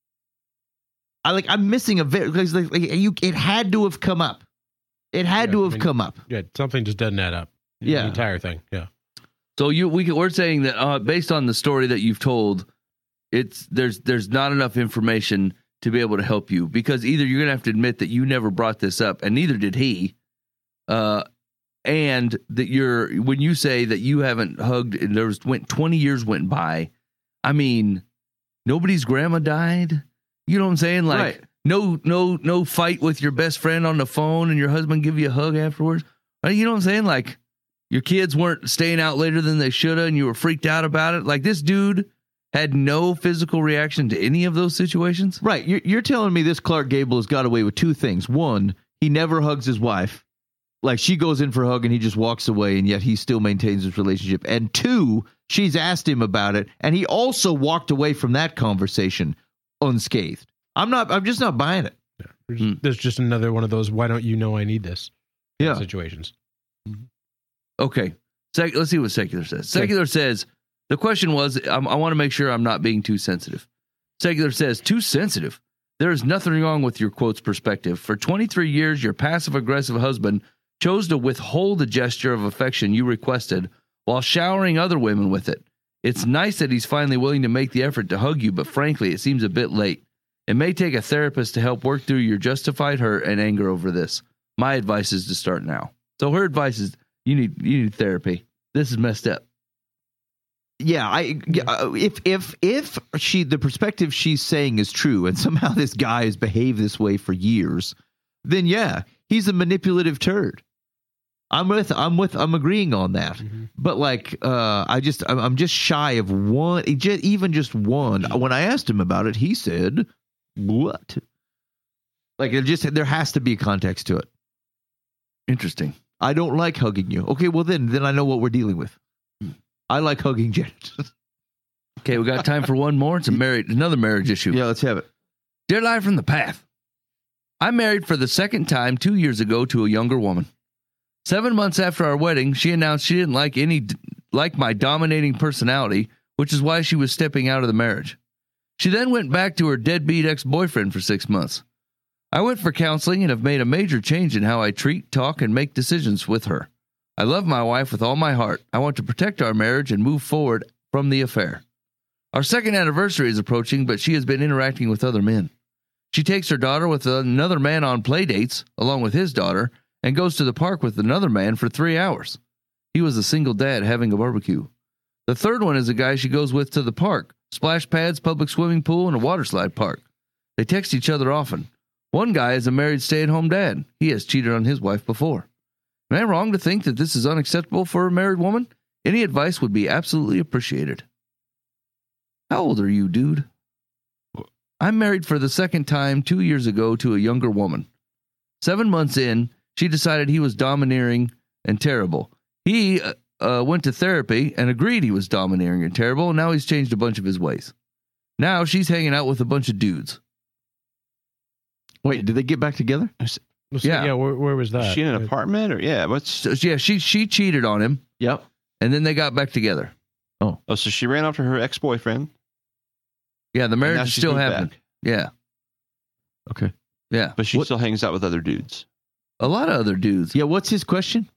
Speaker 3: I like. I'm missing a very like, like you. It had to have come up. It had
Speaker 6: Yeah,
Speaker 3: to
Speaker 6: I
Speaker 3: have
Speaker 6: mean-
Speaker 3: come up.
Speaker 6: Yeah, something just doesn't add up.
Speaker 3: Yeah.
Speaker 6: The entire thing. Yeah.
Speaker 5: So you we can- we're saying that uh, based on the story that you've told, it's there's there's not enough information to be able to help you because either you're gonna have to admit that you never brought this up and neither did he, uh, and that you're when you say that you haven't hugged and there was went twenty years went by, I mean, nobody's grandma died. You know what I'm saying? Like
Speaker 3: Right.
Speaker 5: no no no fight with your best friend on the phone and your husband give you a hug afterwards. Right? You know what I'm saying? Like your kids weren't staying out later than they should have and you were freaked out about it. Like this dude had no physical reaction to any of those situations.
Speaker 3: Right. You're, you're telling me this Clark Gable has got away with two things. One, he never hugs his wife. Like, she goes in for a hug and he just walks away, and yet he still maintains his relationship. And two, she's asked him about it, and he also walked away from that conversation unscathed. I'm not. I'm just not buying it.
Speaker 6: There's,
Speaker 5: Hmm.
Speaker 6: there's just another one of those. Why don't you know I need this?
Speaker 3: Yeah.
Speaker 6: Situations.
Speaker 5: Okay. Sec- let's see what Secular says. Secular says, the question was, um, I want to make sure I'm not being too sensitive. Secular says, too sensitive. There is nothing wrong with your quote's perspective. For twenty-three years, your passive-aggressive husband chose to withhold the gesture of affection you requested while showering other women with it. It's nice that he's finally willing to make the effort to hug you, but frankly, it seems a bit late. It may take a therapist to help work through your justified hurt and anger over this. My advice is to start now. So her advice is you need you need therapy. This is messed up.
Speaker 3: yeah, I yeah, uh, if if if she the perspective she's saying is true, and somehow this guy has behaved this way for years, then yeah, he's a manipulative turd. I'm with I'm with I'm agreeing on that. Mm-hmm. But like, uh, I just I'm, I'm just shy of one, just, even just one. When I asked him about it, he said, "What?" Like, it just there has to be a context to it.
Speaker 5: Interesting.
Speaker 3: I don't like hugging you. Okay, well then then I know what we're dealing with. I like hugging Janet.
Speaker 5: Okay, we got time for one more. It's a marriage, another marriage issue.
Speaker 3: Yeah, let's have it.
Speaker 5: Dear Live from the Path, I married for the second time two years ago to a younger woman. Seven months after our wedding, she announced she didn't like any like my dominating personality, which is why she was stepping out of the marriage. She then went back to her deadbeat ex-boyfriend for six months. I went for counseling and have made a major change in how I treat, talk, and make decisions with her. I love my wife with all my heart. I want to protect our marriage and move forward from the affair. Our second anniversary is approaching, but she has been interacting with other men. She takes her daughter with another man on play dates, along with his daughter, and goes to the park with another man for three hours. He was a single dad having a barbecue. The third one is a guy she goes with to the park, splash pads, public swimming pool, and a water slide park. They text each other often. One guy is a married stay-at-home dad. He has cheated on his wife before. Am I wrong to think that this is unacceptable for a married woman? Any advice would be absolutely appreciated. How old are you, dude? I'm married for the second time two years ago to a younger woman. Seven months in, she decided he was domineering and terrible. He uh, uh, went to therapy and agreed he was domineering and terrible, and now he's changed a bunch of his ways. Now she's hanging out with a bunch of dudes.
Speaker 3: Wait, did they get back together?
Speaker 6: So,
Speaker 5: Yeah.
Speaker 6: yeah. Where, where was that?
Speaker 4: Is she in an apartment or yeah? What's
Speaker 5: So, yeah, she she cheated on him,
Speaker 3: Yep.
Speaker 5: and then they got back together.
Speaker 4: oh? So she ran after her ex-boyfriend.
Speaker 5: Yeah, the
Speaker 4: and now
Speaker 5: marriage is
Speaker 4: she's
Speaker 5: still
Speaker 4: moved
Speaker 5: happening.
Speaker 4: back,
Speaker 5: Yeah,
Speaker 3: Okay.
Speaker 5: yeah.
Speaker 4: but she
Speaker 3: What-
Speaker 4: still hangs out with other dudes.
Speaker 5: A lot of other dudes.
Speaker 3: Yeah, what's his question?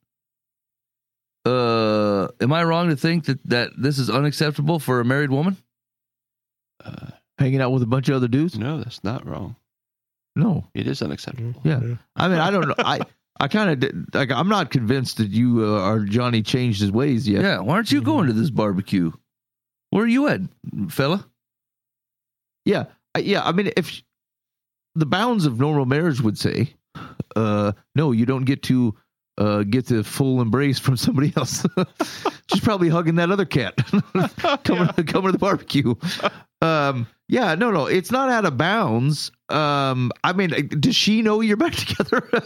Speaker 5: Uh, am I wrong to think that, that this is unacceptable for a married woman?
Speaker 4: Uh,
Speaker 3: Hanging out with a bunch of other dudes?
Speaker 4: no, that's not wrong.
Speaker 3: No.
Speaker 4: It is unacceptable.
Speaker 3: Yeah. I mean, I don't know. I I kind of like. I'm not convinced that you uh, are Johnny changed his ways yet.
Speaker 5: Yeah. Why aren't you going to this barbecue? Where are you at, fella?
Speaker 3: Yeah. I, yeah. I mean, if the bounds of normal marriage would say, uh, no, you don't get to uh, get the full embrace from somebody else. She's probably hugging that other cat coming coming to the barbecue. Um, yeah, no, no, it's not out of bounds. Um, I mean, does she know you're back together?
Speaker 5: Did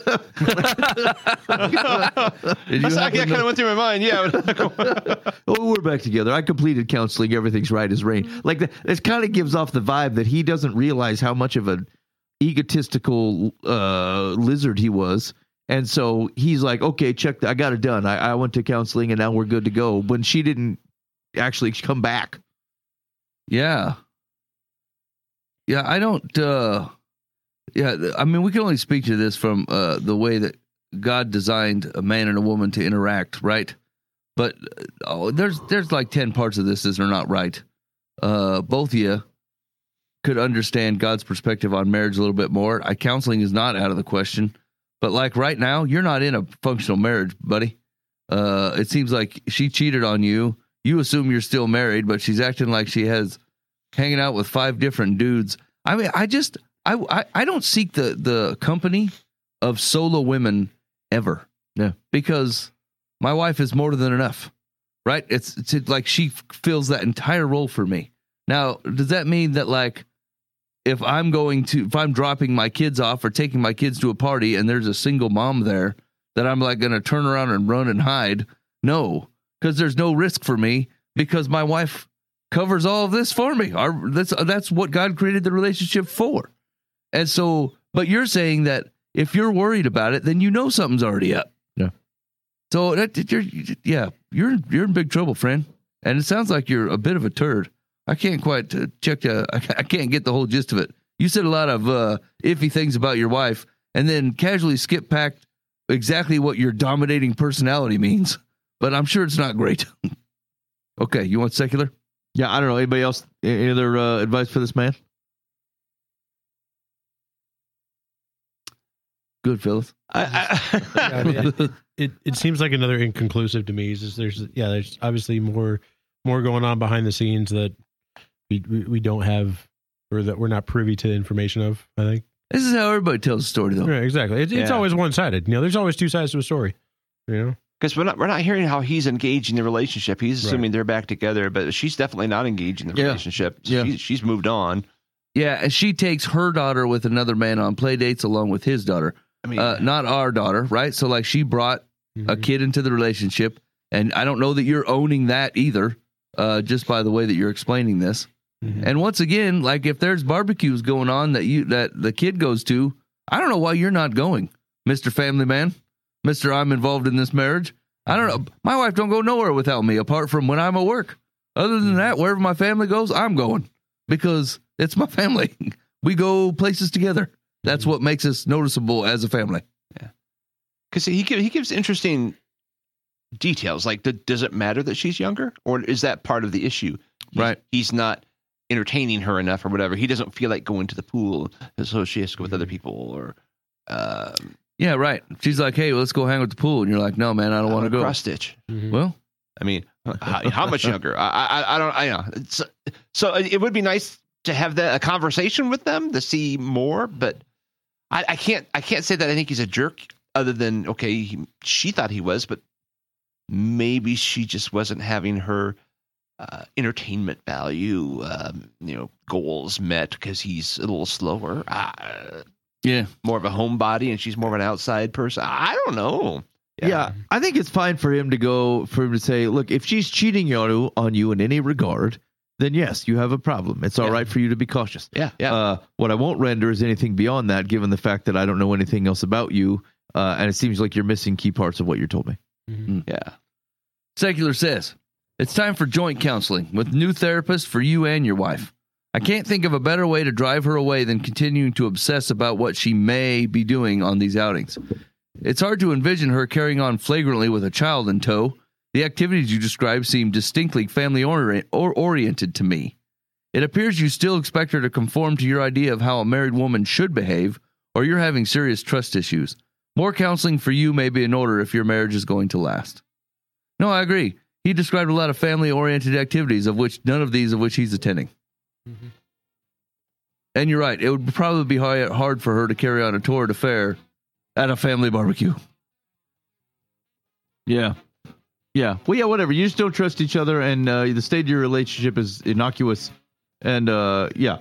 Speaker 5: you
Speaker 4: That's, that
Speaker 5: happen
Speaker 4: kind
Speaker 5: to-
Speaker 4: of went through my mind. Yeah.
Speaker 3: Oh, we're back together. I completed counseling. Everything's right as rain. Like that, it kind of gives off the vibe that he doesn't realize how much of an egotistical uh, lizard he was. And so he's like, okay, check that. I got it done. I, I went to counseling and now we're good to go. When she didn't actually come back.
Speaker 5: Yeah. Yeah, I don't, uh, yeah, I mean, we can only speak to this from uh, the way that God designed a man and a woman to interact, right? But uh, oh, there's there's like ten parts of this that are not right. Uh, both of you could understand God's perspective on marriage a little bit more. I, counseling is not out of the question. But like right now, you're not in a functional marriage, buddy. Uh, it seems like she cheated on you. You assume you're still married, but she's acting like she has hanging out with five different dudes. I mean, I just, I, I, I don't seek the, the company of solo women ever.
Speaker 3: Yeah.
Speaker 5: Because my wife is more than enough, right? It's, it's like she fills that entire role for me. Now, does that mean that like, if I'm going to, if I'm dropping my kids off or taking my kids to a party and there's a single mom there, that I'm like going to turn around and run and hide? No, because there's no risk for me because my wife covers all of this for me. Our, that's that's what God created the relationship for. And so, but you're saying that if you're worried about it, then you know something's already up.
Speaker 3: Yeah.
Speaker 5: So that you're, yeah, you're you're in big trouble, friend. And it sounds like you're a bit of a turd. I can't quite uh, check. Uh, I, I can't get the whole gist of it. You said a lot of uh, iffy things about your wife, and then casually skip past exactly what your dominating personality means. But I'm sure it's not great. Okay, you want secular?
Speaker 3: Yeah, I don't know. Anybody else? Any other uh, advice for this man?
Speaker 5: Good, Phyllis.
Speaker 4: I, I,
Speaker 6: Yeah, I mean, it, it it seems like another inconclusive to me. Is just there's yeah, there's obviously more more going on behind the scenes that we we, we don't have, or that we're not privy to information of. I think
Speaker 5: This is how everybody tells a story, though.
Speaker 6: yeah, exactly. It's, it's
Speaker 4: Yeah.
Speaker 6: always one sided. You know, there's always two sides to a story. You know,
Speaker 4: Because we're not we're not hearing how he's engaged in the relationship. He's assuming
Speaker 6: Right.
Speaker 4: they're back together, but she's definitely not engaged in the
Speaker 3: Yeah.
Speaker 4: relationship.
Speaker 3: Yeah.
Speaker 4: She's, she's moved on.
Speaker 5: Yeah, and she takes her daughter with another man on play dates along with his daughter.
Speaker 4: I mean,
Speaker 5: Uh, not our daughter, right? So, like, she brought a kid into the relationship, and I don't know that you're owning that either, uh, just by the way that you're explaining this.
Speaker 6: Mhm.
Speaker 5: And once again, like, if there's barbecues going on that you that the kid goes to, I don't know why you're not going, Mister Family Man, Mister I'm involved in this marriage. I don't know. My wife don't go nowhere without me, apart from when I'm at work. Other than that, wherever my family goes, I'm going because it's my family. We go places together. That's what makes us noticeable as a family.
Speaker 4: because he gives, he gives interesting details. Like, th- does it matter that she's younger, or is that part of the issue? He's,
Speaker 5: Right.
Speaker 4: He's not entertaining her enough, or whatever. He doesn't feel like going to the pool, so she has to go with other people, or um,
Speaker 5: Yeah, right. She's like, hey, well, let's go hang with the pool. And you're like, no, man, I don't want to go.
Speaker 4: cross stitch.
Speaker 6: Mhm.
Speaker 5: Well,
Speaker 4: I mean, how, how much younger? I, I, I don't. I know. It's, so it would be nice to have that a conversation with them to see more, but I, I can't. I can't say that I think he's a jerk. Other than okay, he, she thought he was, but maybe she just wasn't having her uh, entertainment value, um, you know, goals met because he's a little slower. Uh,
Speaker 5: yeah.
Speaker 4: more of a homebody, and she's more of an outside person. I don't know.
Speaker 3: Yeah. I think it's fine for him to go, for him to say, look, if she's cheating on you, on you in any regard, then yes, you have a problem. It's all
Speaker 4: Yeah.
Speaker 3: right for you to be cautious.
Speaker 4: Yeah, yeah.
Speaker 3: Uh, what I won't render is anything beyond that, given the fact that I don't know anything else about you, uh, and it seems like you're missing key parts of what you told me.
Speaker 4: yeah.
Speaker 5: Secular says, it's time for joint counseling with new therapists for you and your wife. I can't think of a better way to drive her away than continuing to obsess about what she may be doing on these outings. It's hard to envision her carrying on flagrantly with a child in tow. The activities you describe seem distinctly family ori- or oriented to me. It appears you still expect her to conform to your idea of how a married woman should behave, or you're having serious trust issues. More counseling for you may be in order if your marriage is going to last. No, I agree. He described a lot of family-oriented activities, of which none of these of which he's attending.
Speaker 6: Mhm.
Speaker 5: And you're right. It would probably be hard hard for her to carry on a torrid affair at a family barbecue.
Speaker 3: Yeah. Yeah. Well, yeah, whatever. You just don't trust each other, and uh, the state of your relationship is innocuous. And uh, yeah.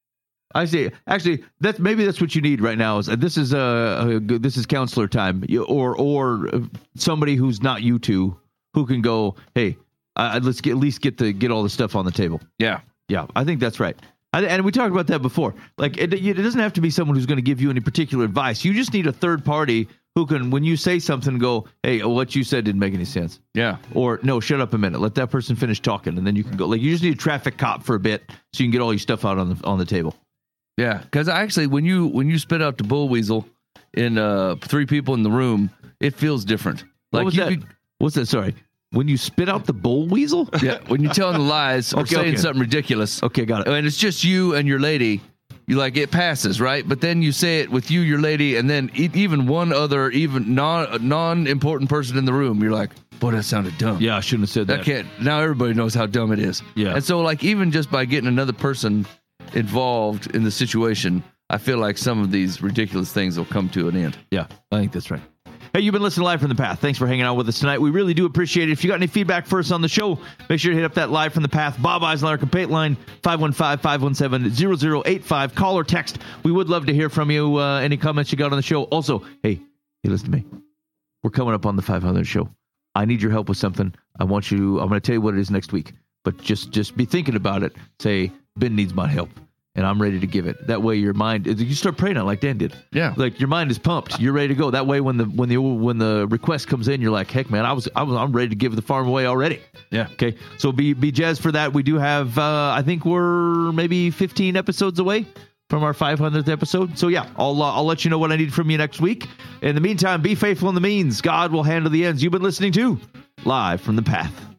Speaker 3: I see. Actually, that's maybe that's what you need right now. Is uh, this is uh, a good- this is counselor time, You- or or uh, somebody who's not you two who can go, hey, uh, let's get, at least get the get all the stuff on the table.
Speaker 5: Yeah.
Speaker 3: Yeah, I think that's right. I, and we talked about that before. Like, it, it doesn't have to be someone who's going to give you any particular advice. You just need a third party who can, when you say something, go, hey, what you said didn't make any sense.
Speaker 5: Yeah.
Speaker 3: Or, no, shut up a minute. Let that person finish talking, and then you can go. Like, you just need a traffic cop for a bit so you can get all your stuff out on the on the table.
Speaker 5: Yeah. Because actually, when you when you spit out the bull weasel in uh, three people in the room, it feels different.
Speaker 3: What
Speaker 5: Like
Speaker 3: was
Speaker 5: you
Speaker 3: that?
Speaker 5: could-
Speaker 3: What's that? Sorry. When you spit out the bull weasel?
Speaker 5: yeah. When you're telling the lies or
Speaker 3: Okay,
Speaker 5: saying
Speaker 3: okay.
Speaker 5: something ridiculous,
Speaker 3: Okay, got it.
Speaker 5: and it's just you and your lady, you like it passes, right? But then you say it with you, your lady, and then e- even one other, even non non important person in the room. You're like, boy, that sounded dumb.
Speaker 3: Yeah, I shouldn't have said
Speaker 5: that
Speaker 3: that.
Speaker 5: can't. Now everybody knows how dumb it is.
Speaker 3: Yeah.
Speaker 5: And so, like, even just by getting another person involved in the situation, I feel like some of these ridiculous things will come to an end.
Speaker 3: Yeah, I think that's right. Hey, you've been listening live from the Path. Thanks for hanging out with us tonight. We really do appreciate it. If you got any feedback for us on the show, make sure to hit up that live from the Path Bob Eisenhower complaint line, five one five, five one seven, zero zero eight five. Call or text. We would love to hear from you. Uh, any comments you got on the show. Also, hey, hey, listen to me. We're coming up on the five hundred show. I need your help with something. I want you, I'm going to tell you what it is next week. But just, just be thinking about it. Say, Ben needs my help, and I'm ready to give it. That way your mind, you start praying on it like Dan did.
Speaker 5: Yeah.
Speaker 3: Like your mind is pumped. You're ready to go. That way when the when the when the request comes in, you're like, heck man, I was I was I'm ready to give the farm away already.
Speaker 5: Yeah.
Speaker 3: Okay. So be be jazzed for that. We do have uh, I think we're maybe fifteen episodes away from our five hundredth episode. So yeah, I'll uh, I'll let you know what I need from you next week. In the meantime, be faithful in the means. God will handle the ends. You've been listening to Live from the Path.